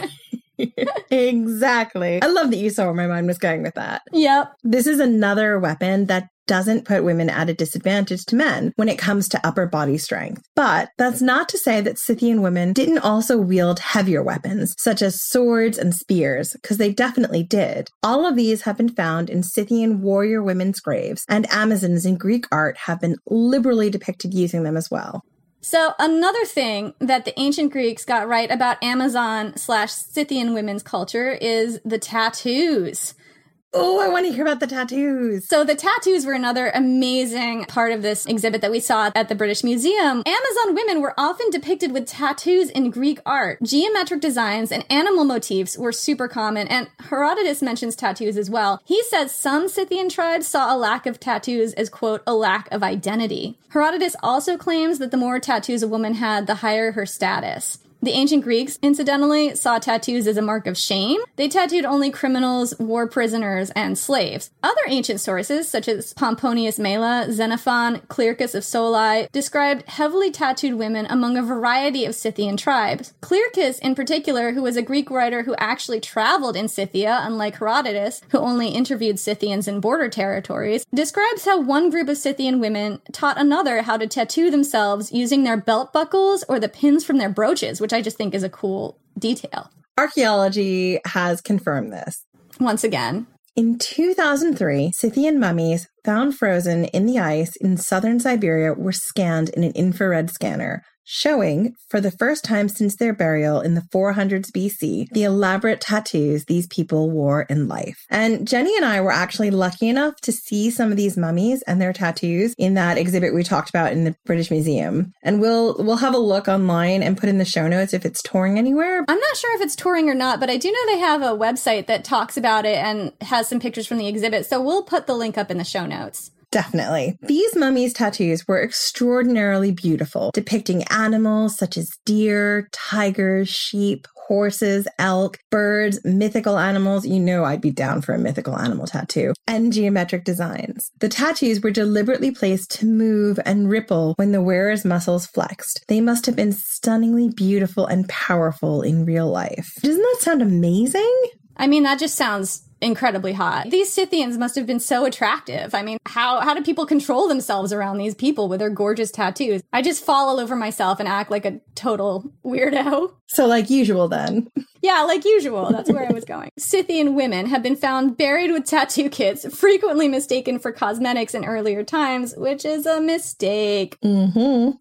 [SPEAKER 5] Exactly. I love that you saw where my mind was going with that.
[SPEAKER 4] Yep.
[SPEAKER 5] This is another weapon that doesn't put women at a disadvantage to men when it comes to upper body strength. But that's not to say that Scythian women didn't also wield heavier weapons, such as swords and spears, because they definitely did. All of these have been found in Scythian warrior women's graves, and Amazons in Greek art have been liberally depicted using them as well.
[SPEAKER 4] So another thing that the ancient Greeks got right about Amazon/Scythian women's culture is the tattoos.
[SPEAKER 5] Oh, I want to hear about the tattoos.
[SPEAKER 4] So the tattoos were another amazing part of this exhibit that we saw at the British Museum. Amazon women were often depicted with tattoos in Greek art. Geometric designs and animal motifs were super common, and Herodotus mentions tattoos as well. He says some Scythian tribes saw a lack of tattoos as, quote, a lack of identity. Herodotus also claims that the more tattoos a woman had, the higher her status. The ancient Greeks, incidentally, saw tattoos as a mark of shame. They tattooed only criminals, war prisoners, and slaves. Other ancient sources, such as Pomponius Mela, Xenophon, Clearchus of Soli, described heavily tattooed women among a variety of Scythian tribes. Clearchus, in particular, who was a Greek writer who actually traveled in Scythia, unlike Herodotus, who only interviewed Scythians in border territories, describes how one group of Scythian women taught another how to tattoo themselves using their belt buckles or the pins from their brooches, which I just think is a cool detail.
[SPEAKER 5] Archaeology has confirmed this.
[SPEAKER 4] Once again.
[SPEAKER 5] In 2003, Scythian mummies found frozen in the ice in southern Siberia were scanned in an infrared scanner, showing, for the first time since their burial in the 400s BC, the elaborate tattoos these people wore in life. And Jenny and I were actually lucky enough to see some of these mummies and their tattoos in that exhibit we talked about in the British Museum. And we'll have a look online and put in the show notes if it's touring anywhere.
[SPEAKER 4] I'm not sure if it's touring or not, but I do know they have a website that talks about it and has some pictures from the exhibit, so we'll put the link up in the show notes.
[SPEAKER 5] Definitely. These mummies' tattoos were extraordinarily beautiful, depicting animals such as deer, tigers, sheep, horses, elk, birds, mythical animals. You know I'd be down for a mythical animal tattoo. And geometric designs. The tattoos were deliberately placed to move and ripple when the wearer's muscles flexed. They must have been stunningly beautiful and powerful in real life. Doesn't that sound amazing?
[SPEAKER 4] I mean, that just sounds incredibly hot. These Scythians must have been so attractive. I mean, how do people control themselves around these people with their gorgeous tattoos? I just fall all over myself and act like a total weirdo.
[SPEAKER 5] So like usual then.
[SPEAKER 4] Yeah, like usual. That's where I was going. Scythian women have been found buried with tattoo kits, frequently mistaken for cosmetics in earlier times, which is a mistake.
[SPEAKER 5] Mm-hmm.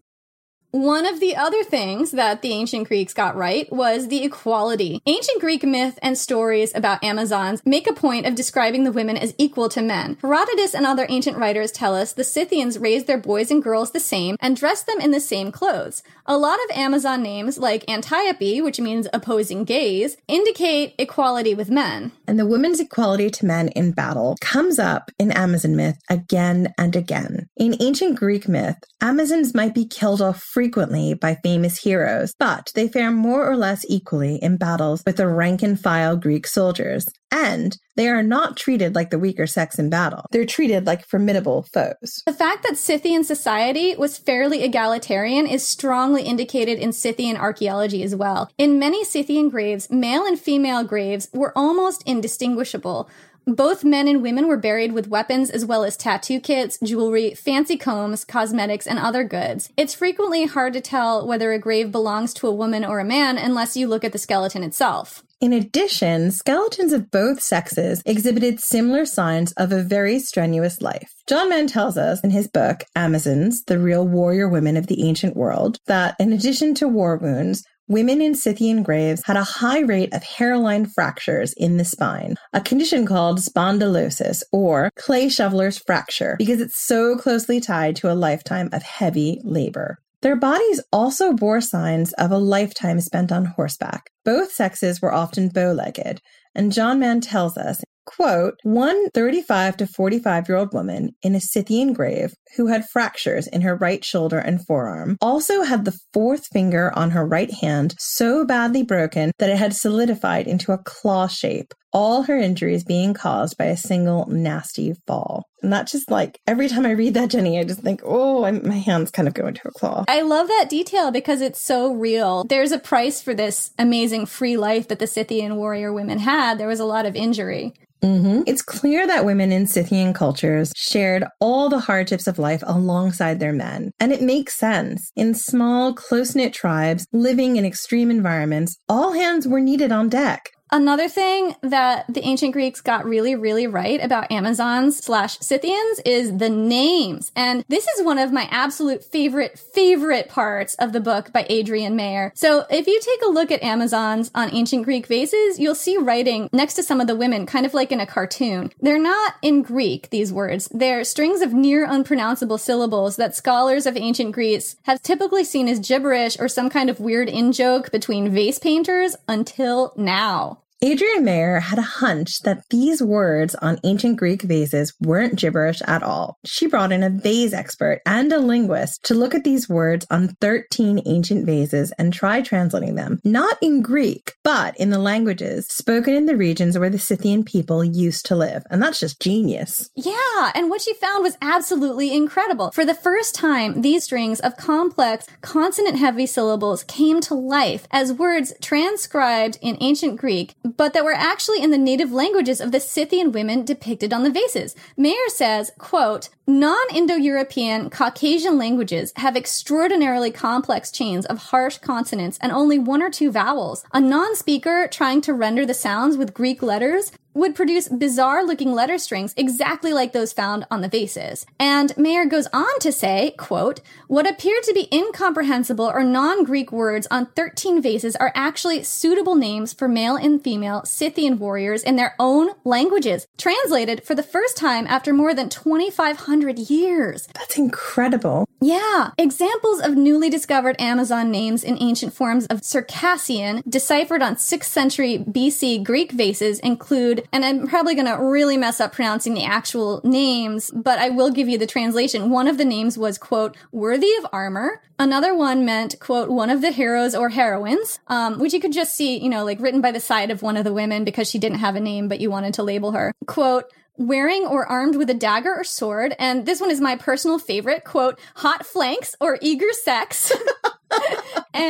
[SPEAKER 4] One of the other things that the ancient Greeks got right was the equality. Ancient Greek myth and stories about Amazons make a point of describing the women as equal to men. Herodotus and other ancient writers tell us the Scythians raised their boys and girls the same and dressed them in the same clothes. A lot of Amazon names, like Antiope, which means opposing gaze, indicate equality with men.
[SPEAKER 5] And the women's equality to men in battle comes up in Amazon myth again and again. In ancient Greek myth, Amazons might be killed off frequently by famous heroes, but they fare more or less equally in battles with the rank-and-file Greek soldiers. And they are not treated like the weaker sex in battle. They're treated like formidable foes.
[SPEAKER 4] The fact that Scythian society was fairly egalitarian is strongly indicated in Scythian archaeology as well. In many Scythian graves, male and female graves were almost indistinguishable. Both men and women were buried with weapons as well as tattoo kits, jewelry, fancy combs, cosmetics, and other goods. It's frequently hard to tell whether a grave belongs to a woman or a man unless you look at the skeleton itself.
[SPEAKER 5] In addition, skeletons of both sexes exhibited similar signs of a very strenuous life. John Mann tells us in his book, Amazons, the Real Warrior Women of the Ancient World, that in addition to war wounds, women in Scythian graves had a high rate of hairline fractures in the spine, a condition called spondylosis, or clay shoveler's fracture, because it's so closely tied to a lifetime of heavy labor. Their bodies also bore signs of a lifetime spent on horseback. Both sexes were often bow-legged, and John Mann tells us, quote, one 35 to 45-year-old woman in a Scythian grave who had fractures in her right shoulder and forearm also had the fourth finger on her right hand so badly broken that it had solidified into a claw shape, all her injuries being caused by a single nasty fall. And that's just like, every time I read that, Jenny, I just think, oh, my hands kind of go into a claw.
[SPEAKER 4] I love that detail because it's so real. There's a price for this amazing free life that the Scythian warrior women had. There was a lot of injury.
[SPEAKER 5] Mm-hmm. It's clear that women in Scythian cultures shared all the hardships of life alongside their men. And it makes sense. In small, close-knit tribes living in extreme environments, all hands were needed on deck.
[SPEAKER 4] Another thing that the ancient Greeks got really, really right about Amazons/Scythians is the names. And this is one of my absolute favorite parts of the book by Adrienne Mayer. So if you take a look at Amazons on ancient Greek vases, you'll see writing next to some of the women, kind of like in a cartoon. They're not in Greek, these words. They're strings of near unpronounceable syllables that scholars of ancient Greece have typically seen as gibberish or some kind of weird in-joke between vase painters until now.
[SPEAKER 5] Adrienne Mayer had a hunch that these words on ancient Greek vases weren't gibberish at all. She brought in a vase expert and a linguist to look at these words on 13 ancient vases and try translating them, not in Greek, but in the languages spoken in the regions where the Scythian people used to live. And that's just genius.
[SPEAKER 4] Yeah, and what she found was absolutely incredible. For the first time, these strings of complex, consonant-heavy syllables came to life as words transcribed in ancient Greek, but that were actually in the native languages of the Scythian women depicted on the vases. Mayer says, quote, non-Indo-European Caucasian languages have extraordinarily complex chains of harsh consonants and only one or two vowels. A non-speaker trying to render the sounds with Greek letters would produce bizarre-looking letter strings exactly like those found on the vases. And Mayer goes on to say, quote, what appear to be incomprehensible or non-Greek words on 13 vases are actually suitable names for male and female Scythian warriors in their own languages, translated for the first time after more than 2,500 years.
[SPEAKER 5] That's incredible.
[SPEAKER 4] Yeah. Examples of newly discovered Amazon names in ancient forms of Circassian, deciphered on 6th century BC Greek vases, include, and I'm probably going to really mess up pronouncing the actual names, but I will give you the translation. One of the names was, quote, worthy of armor. Another one meant, quote, one of the heroes or heroines, which you could just see, you know, like written by the side of one of the women because she didn't have a name, but you wanted to label her. Quote, wearing or armed with a dagger or sword. And this one is my personal favorite, quote, hot flanks or eager sex.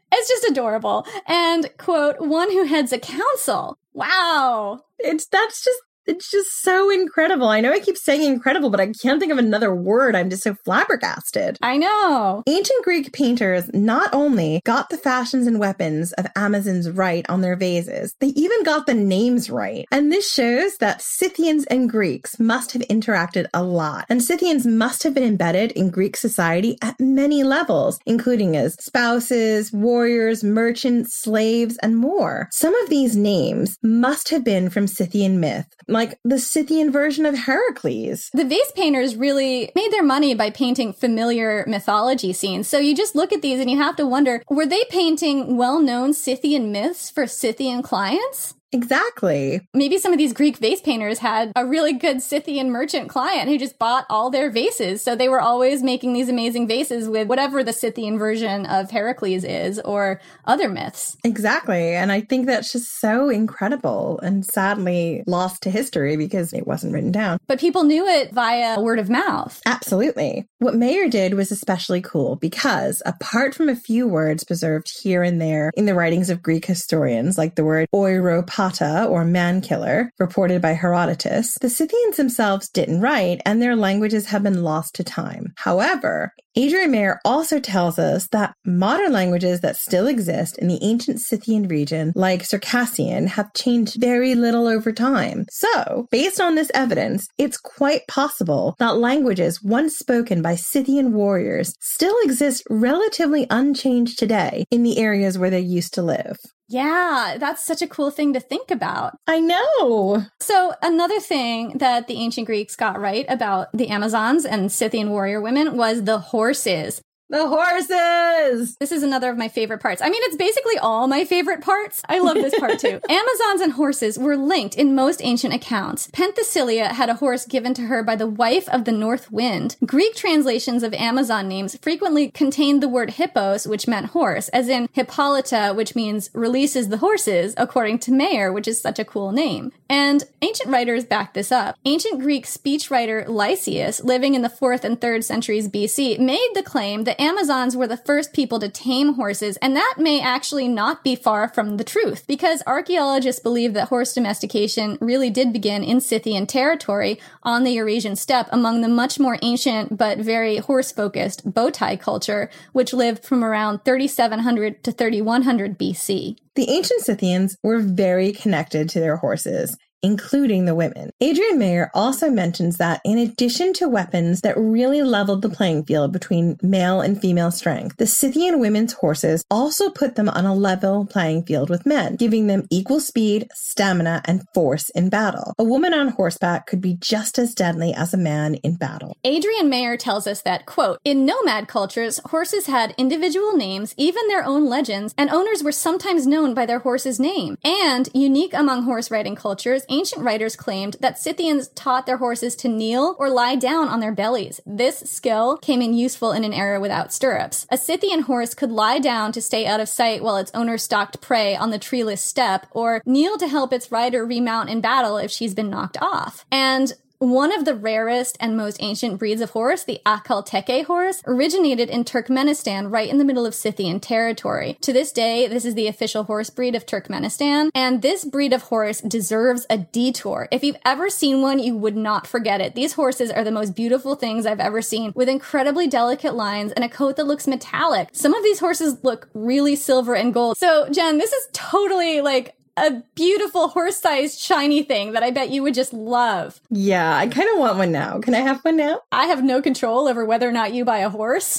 [SPEAKER 4] It's just adorable. And, quote, one who heads a council. Wow.
[SPEAKER 5] It's just so incredible. I know I keep saying incredible, but I can't think of another word. I'm just so flabbergasted.
[SPEAKER 4] I know.
[SPEAKER 5] Ancient Greek painters not only got the fashions and weapons of Amazons right on their vases, they even got the names right. And this shows that Scythians and Greeks must have interacted a lot. And Scythians must have been embedded in Greek society at many levels, including as spouses, warriors, merchants, slaves, and more. Some of these names must have been from Scythian myth, like the Scythian version of Heracles.
[SPEAKER 4] The vase painters really made their money by painting familiar mythology scenes. So you just look at these and you have to wonder, were they painting well-known Scythian myths for Scythian clients?
[SPEAKER 5] Exactly.
[SPEAKER 4] Maybe some of these Greek vase painters had a really good Scythian merchant client who just bought all their vases. So they were always making these amazing vases with whatever the Scythian version of Heracles is or other myths.
[SPEAKER 5] Exactly. And I think that's just so incredible and sadly lost to history because it wasn't written down.
[SPEAKER 4] But people knew it via word of mouth.
[SPEAKER 5] Absolutely. What Mayer did was especially cool because apart from a few words preserved here and there in the writings of Greek historians, like the word oiropata or man-killer, reported by Herodotus, the Scythians themselves didn't write and their languages have been lost to time. However, Adrian Mayer also tells us that modern languages that still exist in the ancient Scythian region, like Circassian, have changed very little over time. So, based on this evidence, it's quite possible that languages once spoken by Scythian warriors still exist relatively unchanged today in the areas where they used to live.
[SPEAKER 4] Yeah, that's such a cool thing to think about.
[SPEAKER 5] I know.
[SPEAKER 4] So another thing that the ancient Greeks got right about the Amazons and Scythian warrior women was the horses.
[SPEAKER 5] The horses!
[SPEAKER 4] This is another of my favorite parts. I mean, it's basically all my favorite parts. I love this part too. Amazons and horses were linked in most ancient accounts. Penthesilea had a horse given to her by the wife of the North Wind. Greek translations of Amazon names frequently contained the word hippos, which meant horse, as in Hippolyta, which means releases the horses, according to Mayer, which is such a cool name. And ancient writers back this up. Ancient Greek speechwriter Lysias, living in the 4th and 3rd centuries BC, made the claim that Amazons were the first people to tame horses, and that may actually not be far from the truth, because archaeologists believe that horse domestication really did begin in Scythian territory on the Eurasian steppe among the much more ancient but very horse-focused Botai culture, which lived from around 3700 to 3100 BC.
[SPEAKER 5] The ancient Scythians were very connected to their horses, including the women. Adrian Mayer also mentions that in addition to weapons that really leveled the playing field between male and female strength, the Scythian women's horses also put them on a level playing field with men, giving them equal speed, stamina, and force in battle. A woman on horseback could be just as deadly as a man in battle.
[SPEAKER 4] Adrian Mayer tells us that, quote, in nomad cultures, horses had individual names, even their own legends, and owners were sometimes known by their horse's name. And, unique among horse riding cultures, ancient writers claimed that Scythians taught their horses to kneel or lie down on their bellies. This skill came in useful in an era without stirrups. A Scythian horse could lie down to stay out of sight while its owner stalked prey on the treeless steppe, or kneel to help its rider remount in battle if she's been knocked off. And one of the rarest and most ancient breeds of horse, the Akhal-Teke horse, originated in Turkmenistan right in the middle of Scythian territory. To this day, this is the official horse breed of Turkmenistan, and this breed of horse deserves a detour. If you've ever seen one, you would not forget it. These horses are the most beautiful things I've ever seen, with incredibly delicate lines and a coat that looks metallic. Some of these horses look really silver and gold. So, Jen, this is totally like a beautiful horse-sized shiny thing that I bet you would just love.
[SPEAKER 5] Yeah, I kind of want one now. Can I have one now?
[SPEAKER 4] I have no control over whether or not you buy a horse.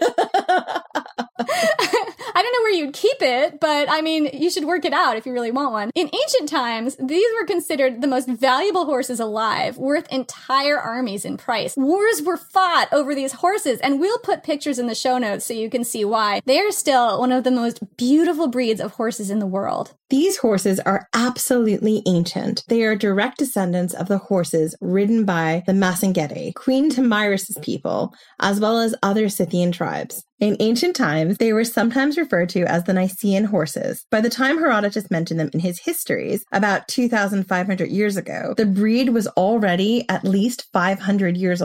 [SPEAKER 4] I don't know where you'd keep it, but I mean, you should work it out if you really want one. In ancient times, these were considered the most valuable horses alive, worth entire armies in price. Wars were fought over these horses, and we'll put pictures in the show notes so you can see why. They are still one of the most beautiful breeds of horses in the world.
[SPEAKER 5] These horses are absolutely ancient. They are direct descendants of the horses ridden by the Masangete, Queen Tomyris' people, as well as other Scythian tribes. In ancient times, they were sometimes referred to as the Nicaean horses. By the time Herodotus mentioned them in his histories, about 2,500 years ago, the breed was already at least 500 years old.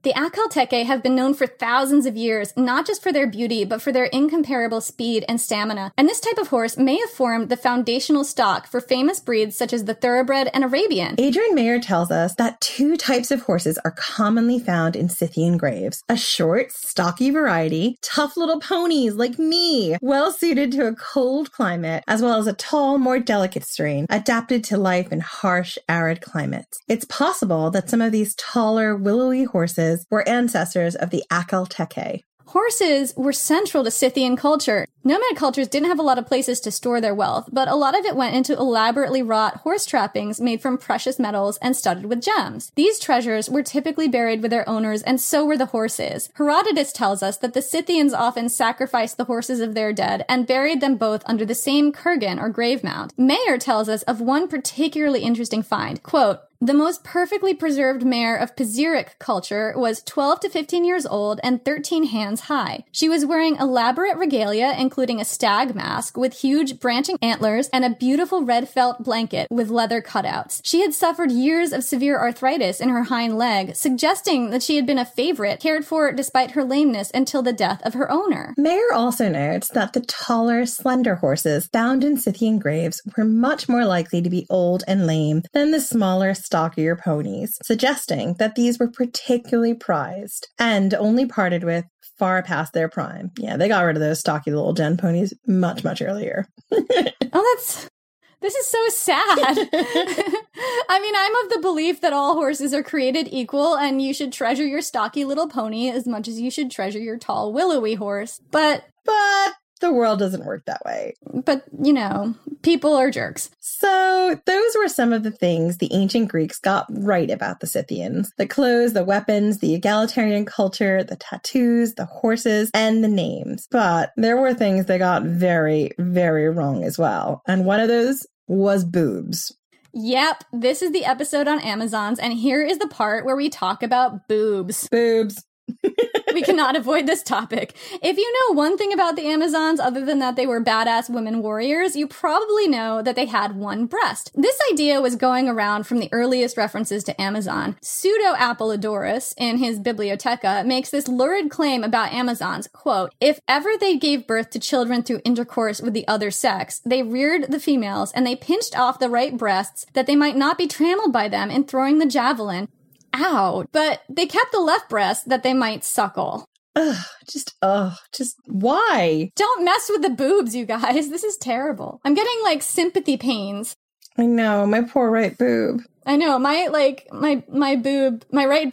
[SPEAKER 4] The Akhal-Teke have been known for thousands of years, not just for their beauty, but for their incomparable speed and stamina. And this type of horse may have formed the foundational stock for famous breeds such as the Thoroughbred and Arabian.
[SPEAKER 5] Adrian Mayer tells us that two types of horses are commonly found in Scythian graves. A short, stocky variety, tough little ponies like me, well suited to a cold climate, as well as a tall, more delicate strain, adapted to life in harsh, arid climates. It's possible that some of these taller, willowy horses were ancestors of the Akhal-Teke.
[SPEAKER 4] Horses were central to Scythian culture. Nomad cultures didn't have a lot of places to store their wealth, but a lot of it went into elaborately wrought horse trappings made from precious metals and studded with gems. These treasures were typically buried with their owners, and so were the horses. Herodotus tells us that the Scythians often sacrificed the horses of their dead and buried them both under the same kurgan or grave mound. Mayer tells us of one particularly interesting find. Quote, "The most perfectly preserved mare of Pizeric culture was 12 to 15 years old and 13 hands high. She was wearing elaborate regalia, including a stag mask with huge branching antlers and a beautiful red felt blanket with leather cutouts. She had suffered years of severe arthritis in her hind leg, suggesting that she had been a favorite, cared for despite her lameness until the death of her owner."
[SPEAKER 5] Mayer also notes that the taller, slender horses found in Scythian graves were much more likely to be old and lame than the smaller, stockier ponies, suggesting that these were particularly prized and only parted with far past their prime. Yeah, they got rid of those stocky little gen ponies much, much earlier.
[SPEAKER 4] This is so sad. I mean, I'm of the belief that all horses are created equal and you should treasure your stocky little pony as much as you should treasure your tall, willowy horse. But
[SPEAKER 5] the world doesn't work that way.
[SPEAKER 4] But, you know, people are jerks.
[SPEAKER 5] So those were some of the things the ancient Greeks got right about the Scythians. The clothes, the weapons, the egalitarian culture, the tattoos, the horses, and the names. But there were things they got very, very wrong as well. And one of those was boobs.
[SPEAKER 4] Yep, this is the episode on Amazons, and here is the part where we talk about boobs.
[SPEAKER 5] Boobs.
[SPEAKER 4] We cannot avoid this topic. If you know one thing about the Amazons, other than that they were badass women warriors, you probably know that they had one breast. This idea was going around from the earliest references to Amazon. Pseudo-Apollodorus, in his Bibliotheca, makes this lurid claim about Amazons, quote, "If ever they gave birth to children through intercourse with the other sex, they reared the females, and they pinched off the right breasts that they might not be trammeled by them in throwing the javelin." Ow. But they kept the left breast that they might suckle.
[SPEAKER 5] Just why?
[SPEAKER 4] Don't mess with the boobs, you guys. This is terrible. I'm getting, sympathy pains.
[SPEAKER 5] I know, my poor right boob.
[SPEAKER 4] I know, my right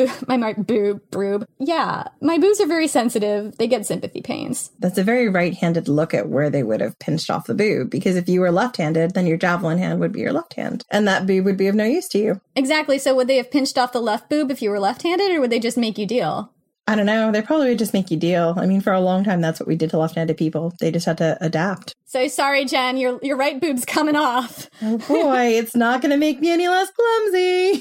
[SPEAKER 4] boob. Yeah, my boobs are very sensitive. They get sympathy pains.
[SPEAKER 5] That's a very right-handed look at where they would have pinched off the boob, because if you were left-handed, then your javelin hand would be your left hand, and that boob would be of no use to you.
[SPEAKER 4] Exactly, so would they have pinched off the left boob if you were left-handed, or would they just make you deal?
[SPEAKER 5] I don't know. They probably would just make you deal. I mean, for a long time, that's what we did to left-handed people. They just had to adapt.
[SPEAKER 4] So sorry, Jen, your right boob's coming off.
[SPEAKER 5] Oh boy, it's not going to make me any less clumsy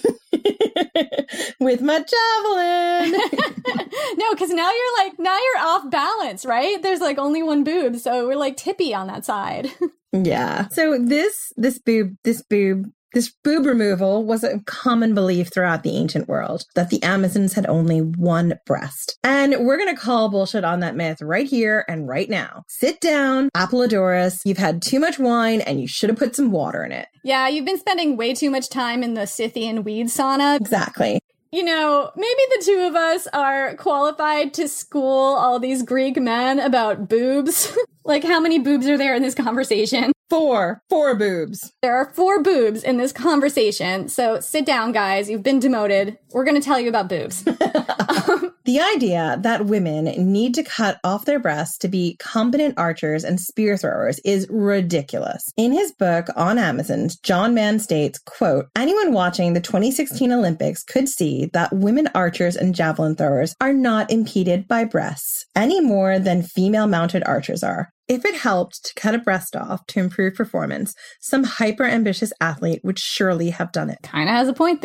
[SPEAKER 5] with my javelin.
[SPEAKER 4] No, because now you're off balance, right? There's only one boob, so we're tippy on that side.
[SPEAKER 5] Yeah. So this boob removal was a common belief throughout the ancient world, that the Amazons had only one breast. And we're going to call bullshit on that myth right here and right now. Sit down, Apollodorus. You've had too much wine and you should have put some water in it.
[SPEAKER 4] Yeah, you've been spending way too much time in the Scythian weed sauna.
[SPEAKER 5] Exactly.
[SPEAKER 4] You know, maybe the two of us are qualified to school all these Greek men about boobs. How many boobs are there in this conversation?
[SPEAKER 5] Four boobs.
[SPEAKER 4] There are 4 boobs in this conversation. So sit down, guys. You've been demoted. We're going to tell you about boobs.
[SPEAKER 5] The idea that women need to cut off their breasts to be competent archers and spear throwers is ridiculous. In his book on Amazons, John Mann states, quote, "Anyone watching the 2016 Olympics could see that women archers and javelin throwers are not impeded by breasts any more than female mounted archers are. If it helped to cut a breast off to improve performance, some hyper-ambitious athlete would surely have done it."
[SPEAKER 4] Kind of has a point there.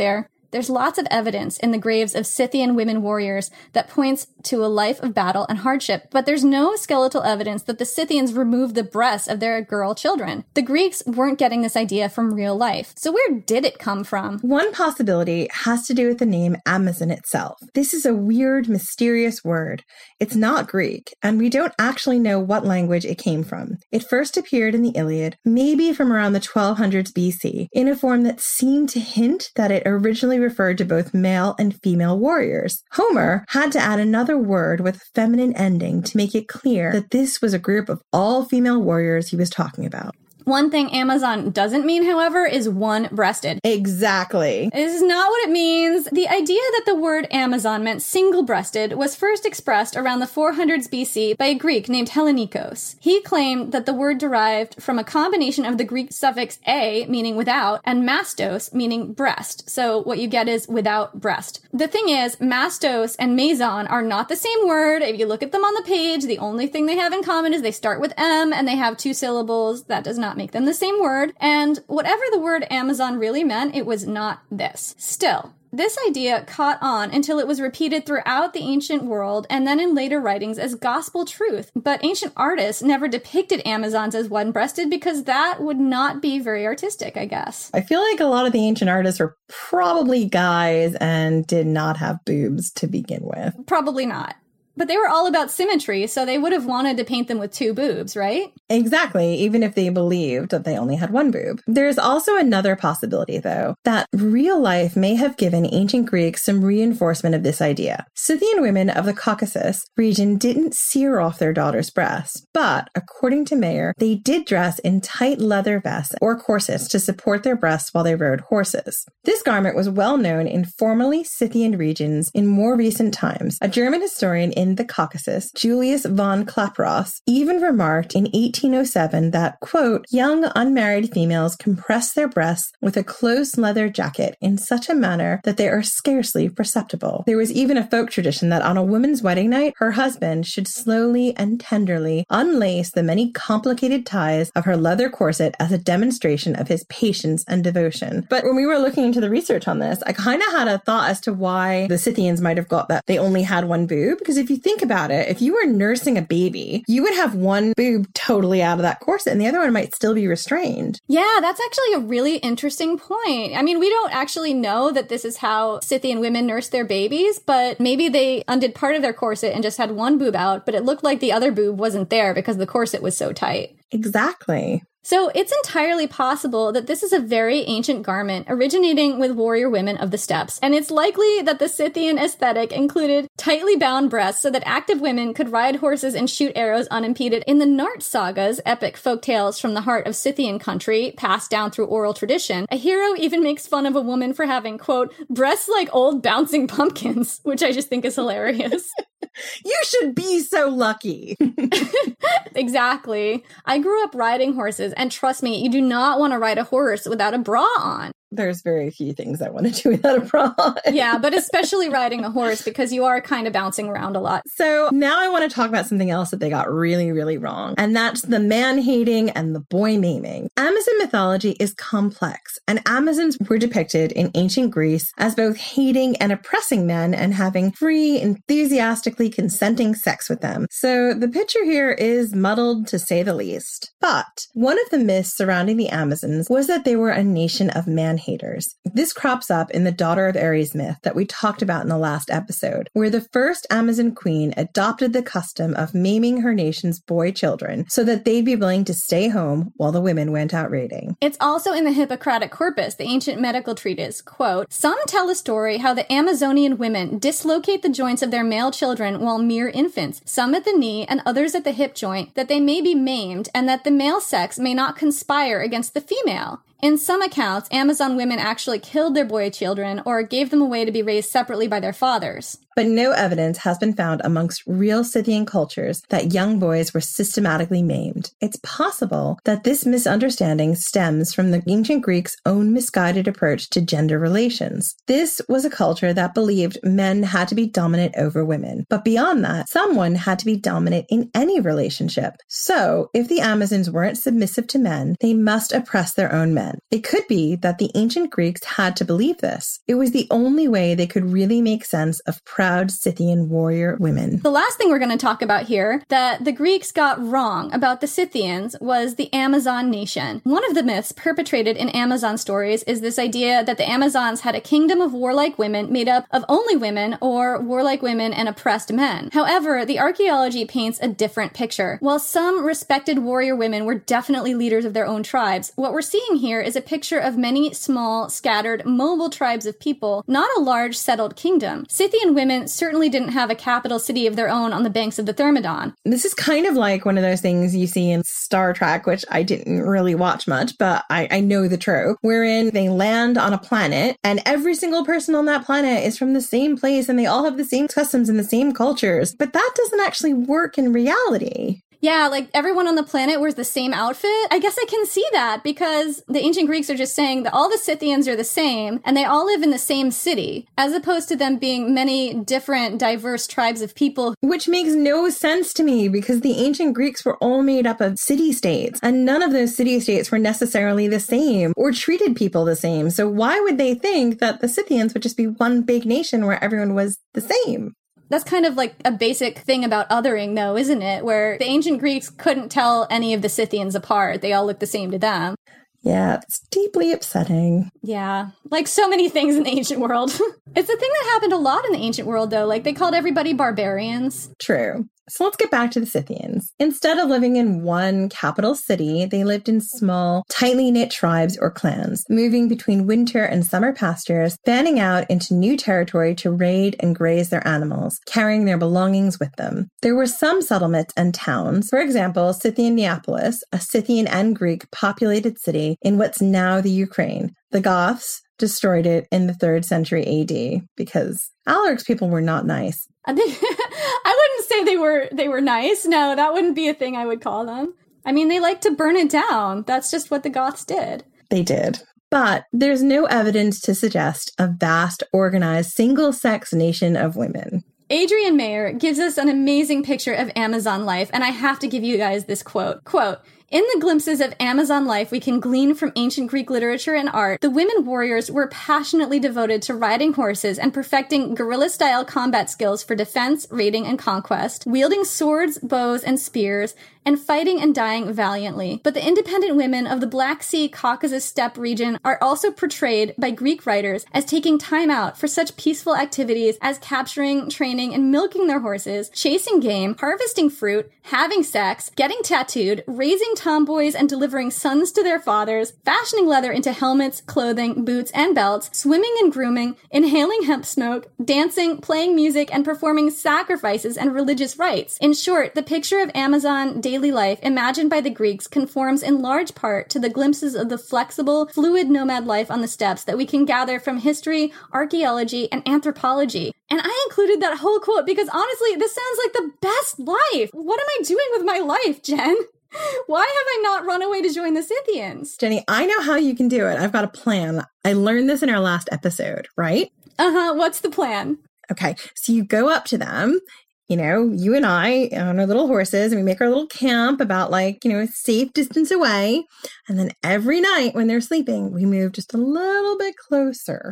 [SPEAKER 4] There's lots of evidence in the graves of Scythian women warriors that points to a life of battle and hardship, but there's no skeletal evidence that the Scythians removed the breasts of their girl children. The Greeks weren't getting this idea from real life. So where did it come from?
[SPEAKER 5] One possibility has to do with the name Amazon itself. This is a weird, mysterious word. It's not Greek, and we don't actually know what language it came from. It first appeared in the Iliad, maybe from around the 1200s BC, in a form that seemed to hint that it originally referred to both male and female warriors. Homer had to add another word with a feminine ending to make it clear that this was a group of all female warriors he was talking about.
[SPEAKER 4] One thing Amazon doesn't mean, however, is one-breasted.
[SPEAKER 5] Exactly.
[SPEAKER 4] This is not what it means. The idea that the word Amazon meant single-breasted was first expressed around the 400s BC by a Greek named Hellenikos. He claimed that the word derived from a combination of the Greek suffix a, meaning without, and mastos, meaning breast. So what you get is without breast. The thing is, mastos and meson are not the same word. If you look at them on the page, the only thing they have in common is they start with M and they have two syllables. That does not make them the same word, and whatever the word Amazon really meant, it was not this. Still, this idea caught on until it was repeated throughout the ancient world and then in later writings as gospel truth. But ancient artists never depicted Amazons as one-breasted because that would not be very artistic, I guess.
[SPEAKER 5] I feel like a lot of the ancient artists were probably guys and did not have boobs to begin with.
[SPEAKER 4] Probably not. But they were all about symmetry, so they would have wanted to paint them with two boobs, right?
[SPEAKER 5] Exactly, even if they believed that they only had one boob. There's also another possibility, though, that real life may have given ancient Greeks some reinforcement of this idea. Scythian women of the Caucasus region didn't sear off their daughters' breasts, but, according to Mayer, they did dress in tight leather vests or corsets to support their breasts while they rode horses. This garment was well known in formerly Scythian regions in more recent times. A German historian in the Caucasus, Julius von Klaproth, even remarked in 1807 that, quote, young unmarried females compress their breasts with a close leather jacket in such a manner that they are scarcely perceptible. There was even a folk tradition that on a woman's wedding night, her husband should slowly and tenderly unlace the many complicated ties of her leather corset as a demonstration of his patience and devotion. But when we were looking into the research on this, I kind of had a thought as to why the Scythians might have got that they only had one boob, because if you think about it, if you were nursing a baby, you would have one boob totally out of that corset and the other one might still be restrained.
[SPEAKER 4] Yeah, that's actually a really interesting point. I mean, we don't actually know that this is how Scythian women nurse their babies, but maybe they undid part of their corset and just had one boob out, but it looked like the other boob wasn't there because the corset was so tight.
[SPEAKER 5] Exactly.
[SPEAKER 4] So it's entirely possible that this is a very ancient garment originating with warrior women of the steppes, and it's likely that the Scythian aesthetic included tightly bound breasts so that active women could ride horses and shoot arrows unimpeded. In the Nart sagas, epic folktales from the heart of Scythian country, passed down through oral tradition, a hero even makes fun of a woman for having, quote, breasts like old bouncing pumpkins, which I just think is hilarious.
[SPEAKER 5] You should be so lucky.
[SPEAKER 4] Exactly. I grew up riding horses, and trust me, you do not want to ride a horse without a bra on.
[SPEAKER 5] There's very few things I want to do without a bra on.
[SPEAKER 4] Yeah, but especially riding a horse because you are kind of bouncing around a lot.
[SPEAKER 5] So now I want to talk about something else that they got really, really wrong, and that's the man-hating and the boy-maiming. Amazon mythology is complex, and Amazons were depicted in ancient Greece as both hating and oppressing men and having free, enthusiastically consenting sex with them. So the picture here is muddled, to say the least. But one of the myths surrounding the Amazons was that they were a nation of man-haters. This crops up in the Daughter of Ares myth that we talked about in the last episode, where the first Amazon queen adopted the custom of maiming her nation's boy children so that they'd be willing to stay home while the women went out raiding.
[SPEAKER 4] It's also in the Hippocratic Corpus, the ancient medical treatise, quote, some tell a story how the Amazonian women dislocate the joints of their male children while mere infants, some at the knee and others at the hip joint, that they may be maimed and that the male sex may not conspire against the female. In some accounts, Amazon women actually killed their boy children or gave them away to be raised separately by their fathers.
[SPEAKER 5] but no evidence has been found amongst real Scythian cultures that young boys were systematically maimed. It's possible that this misunderstanding stems from the ancient Greeks' own misguided approach to gender relations. This was a culture that believed men had to be dominant over women, but beyond that, someone had to be dominant in any relationship. So, if the Amazons weren't submissive to men, they must oppress their own men. It could be that the ancient Greeks had to believe this. It was the only way they could really make sense of proud Scythian warrior women.
[SPEAKER 4] The last thing we're going to talk about here that the Greeks got wrong about the Scythians was the Amazon nation. One of the myths perpetrated in Amazon stories is this idea that the Amazons had a kingdom of warlike women made up of only women or warlike women and oppressed men. However, the archaeology paints a different picture. While some respected warrior women were definitely leaders of their own tribes, what we're seeing here is a picture of many small, scattered, mobile tribes of people, not a large settled kingdom. Scythian women certainly didn't have a capital city of their own on the banks of the Thermodon.
[SPEAKER 5] This is kind of like one of those things you see in Star Trek, which I didn't really watch much, but I know the trope, wherein they land on a planet and every single person on that planet is from the same place and they all have the same customs and the same cultures. But that doesn't actually work in reality.
[SPEAKER 4] Yeah, like everyone on the planet wears the same outfit. I guess I can see that because the ancient Greeks are just saying that all the Scythians are the same and they all live in the same city, as opposed to them being many different, diverse tribes of people.
[SPEAKER 5] Which makes no sense to me because the ancient Greeks were all made up of city-states and none of those city-states were necessarily the same or treated people the same. So why would they think that the Scythians would just be one big nation where everyone was the same?
[SPEAKER 4] That's kind of like a basic thing about othering, though, isn't it? Where the ancient Greeks couldn't tell any of the Scythians apart. They all looked the same to them.
[SPEAKER 5] Yeah, it's deeply upsetting.
[SPEAKER 4] Yeah, like so many things in the ancient world. It's a thing that happened a lot in the ancient world, though. Like, they called everybody barbarians.
[SPEAKER 5] True. So let's get back to the Scythians. Instead of living in one capital city, they lived in small, tightly knit tribes or clans, moving between winter and summer pastures, fanning out into new territory to raid and graze their animals, carrying their belongings with them. There were some settlements and towns, for example, Scythian Neapolis, a Scythian and Greek populated city in what's now the Ukraine. The Goths destroyed it in the 3rd century AD because Alaric's people were not nice.
[SPEAKER 4] I wouldn't say they were nice. No, that wouldn't be a thing I would call them. I mean, they like to burn it down. That's just what the Goths did.
[SPEAKER 5] They did. But there's no evidence to suggest a vast, organized, single-sex nation of women.
[SPEAKER 4] Adrienne Mayer gives us an amazing picture of Amazon life, and I have to give you guys this quote. Quote, "In the glimpses of Amazon life we can glean from ancient Greek literature and art, the women warriors were passionately devoted to riding horses and perfecting guerrilla-style combat skills for defense, raiding, and conquest, wielding swords, bows, and spears, and fighting and dying valiantly. But the independent women of the Black Sea Caucasus steppe region are also portrayed by Greek writers as taking time out for such peaceful activities as capturing, training, and milking their horses, chasing game, harvesting fruit, having sex, getting tattooed, raising tomboys and delivering sons to their fathers, fashioning leather into helmets, clothing, boots, and belts, swimming and grooming, inhaling hemp smoke, dancing, playing music, and performing sacrifices and religious rites. In short, the picture of Amazon daily life imagined by the Greeks conforms in large part to the glimpses of the flexible, fluid nomad life on the steppes that we can gather from history, archaeology, and anthropology." And I included that whole quote because honestly, this sounds like the best life. What am I doing with my life, Jen? Why have I not run away to join the Scythians?
[SPEAKER 5] Jenny, I know how you can do it. I've got a plan. I learned this in our last episode, right?
[SPEAKER 4] What's the plan?
[SPEAKER 5] Okay, so you go up to them, you and I on our little horses, and we make our little camp about a safe distance away. And then every night when they're sleeping, we move just a little bit closer.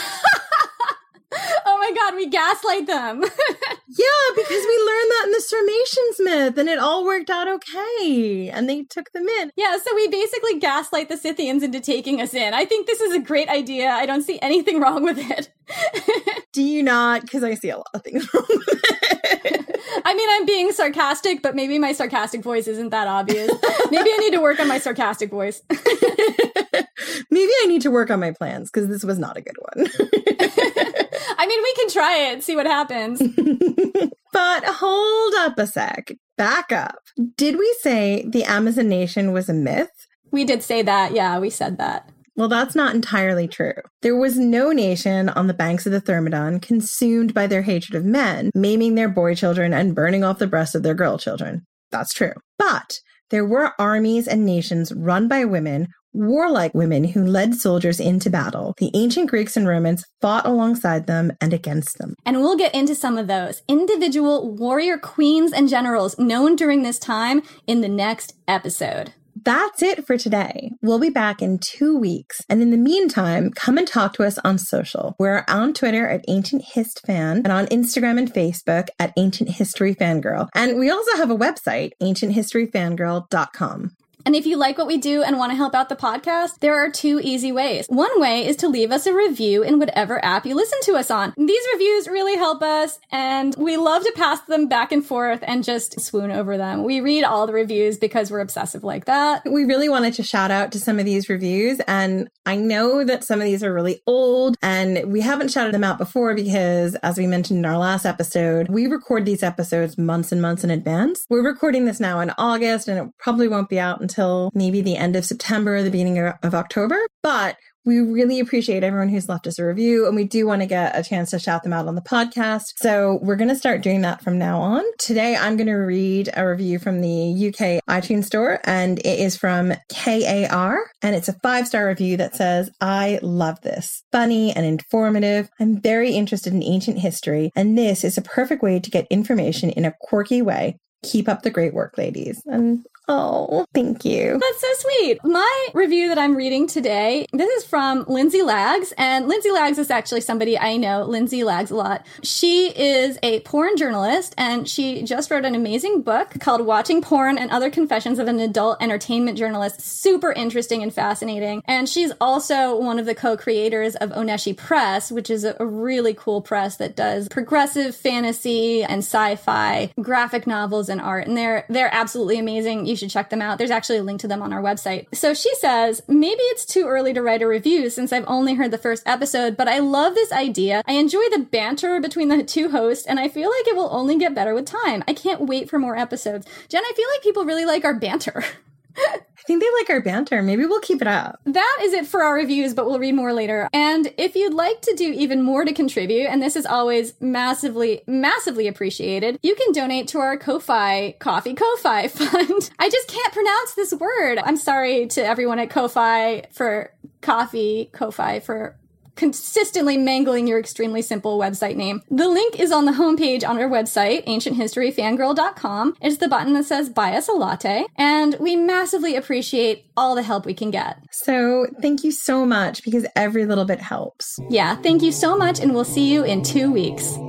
[SPEAKER 4] Oh my God, we gaslight them.
[SPEAKER 5] Yeah, because we learned that in the Sarmatians myth, and it all worked out okay. And they took them in.
[SPEAKER 4] Yeah, so we basically gaslight the Scythians into taking us in. I think this is a great idea. I don't see anything wrong with it.
[SPEAKER 5] Do you not? Because I see a lot of things wrong with it.
[SPEAKER 4] I mean, I'm being sarcastic, but maybe my sarcastic voice isn't that obvious. Maybe I need to work on my sarcastic voice.
[SPEAKER 5] Maybe I need to work on my plans, because this was not a good one.
[SPEAKER 4] I mean, we can try it, see what happens.
[SPEAKER 5] But hold up a sec. Back up. Did we say the Amazon nation was a myth?
[SPEAKER 4] We did say that. Yeah, we said that.
[SPEAKER 5] Well, that's not entirely true. There was no nation on the banks of the Thermodon consumed by their hatred of men, maiming their boy children and burning off the breasts of their girl children. That's true. But there were armies and nations run by women, warlike women who led soldiers into battle. The ancient Greeks and Romans fought alongside them and against them.
[SPEAKER 4] And we'll get into some of those individual warrior queens and generals known during this time in the next episode.
[SPEAKER 5] That's it for today. We'll be back in 2 weeks. And in the meantime, come and talk to us on social. We're on Twitter at Ancient Hist Fan and on Instagram and Facebook at Ancient History Fangirl. And we also have a website, ancienthistoryfangirl.com.
[SPEAKER 4] And if you like what we do and want to help out the podcast, there are 2 easy ways. One way is to leave us a review in whatever app you listen to us on. These reviews really help us, and we love to pass them back and forth and just swoon over them. We read all the reviews because we're obsessive like that.
[SPEAKER 5] We really wanted to shout out to some of these reviews, and I know that some of these are really old, and we haven't shouted them out before because, as we mentioned in our last episode, we record these episodes months and months in advance. We're recording this now in August, and it probably won't be out until maybe the end of September, the beginning of October. But we really appreciate everyone who's left us a review, and we do want to get a chance to shout them out on the podcast. So we're going to start doing that from now on. Today, I'm going to read a review from the UK iTunes store, and it is from KAR, and it's a 5-star review that says, "I love this. Funny and informative. I'm very interested in ancient history, and this is a perfect way to get information in a quirky way. Keep up the great work, ladies." And oh, thank you.
[SPEAKER 4] That's so sweet. My review that I'm reading today, this is from Lindsay Lags. And Lindsay Lags is actually somebody I know. Lindsay Lags a lot. She is a porn journalist, and she just wrote an amazing book called Watching Porn and Other Confessions of an Adult Entertainment Journalist. Super interesting and fascinating. And she's also one of the co-creators of Oneshi Press, which is a really cool press that does progressive fantasy and sci-fi graphic novels and art. And they're absolutely amazing. You should check them out. There's actually a link to them on our website. So she says, maybe it's too early to write a review since I've only heard the first episode, but I love this idea. I enjoy the banter between the 2 hosts, and I feel like it will only get better with time. I can't wait for more episodes. Jen, I feel like people really like our banter.
[SPEAKER 5] I think they like our banter. Maybe we'll keep it up.
[SPEAKER 4] That is it for our reviews, but we'll read more later. And if you'd like to do even more to contribute, and this is always massively, massively appreciated, you can donate to our Ko-Fi fund. I just can't pronounce this word. I'm sorry to everyone at Ko-Fi for coffee, Ko-Fi for consistently mangling your extremely simple website name. The link is on the homepage on our website, ancienthistoryfangirl.com. It's the button that says buy us a latte, and we massively appreciate all the help we can get.
[SPEAKER 5] So thank you so much, because every little bit helps.
[SPEAKER 4] Yeah, thank you so much, and we'll see you in 2 weeks.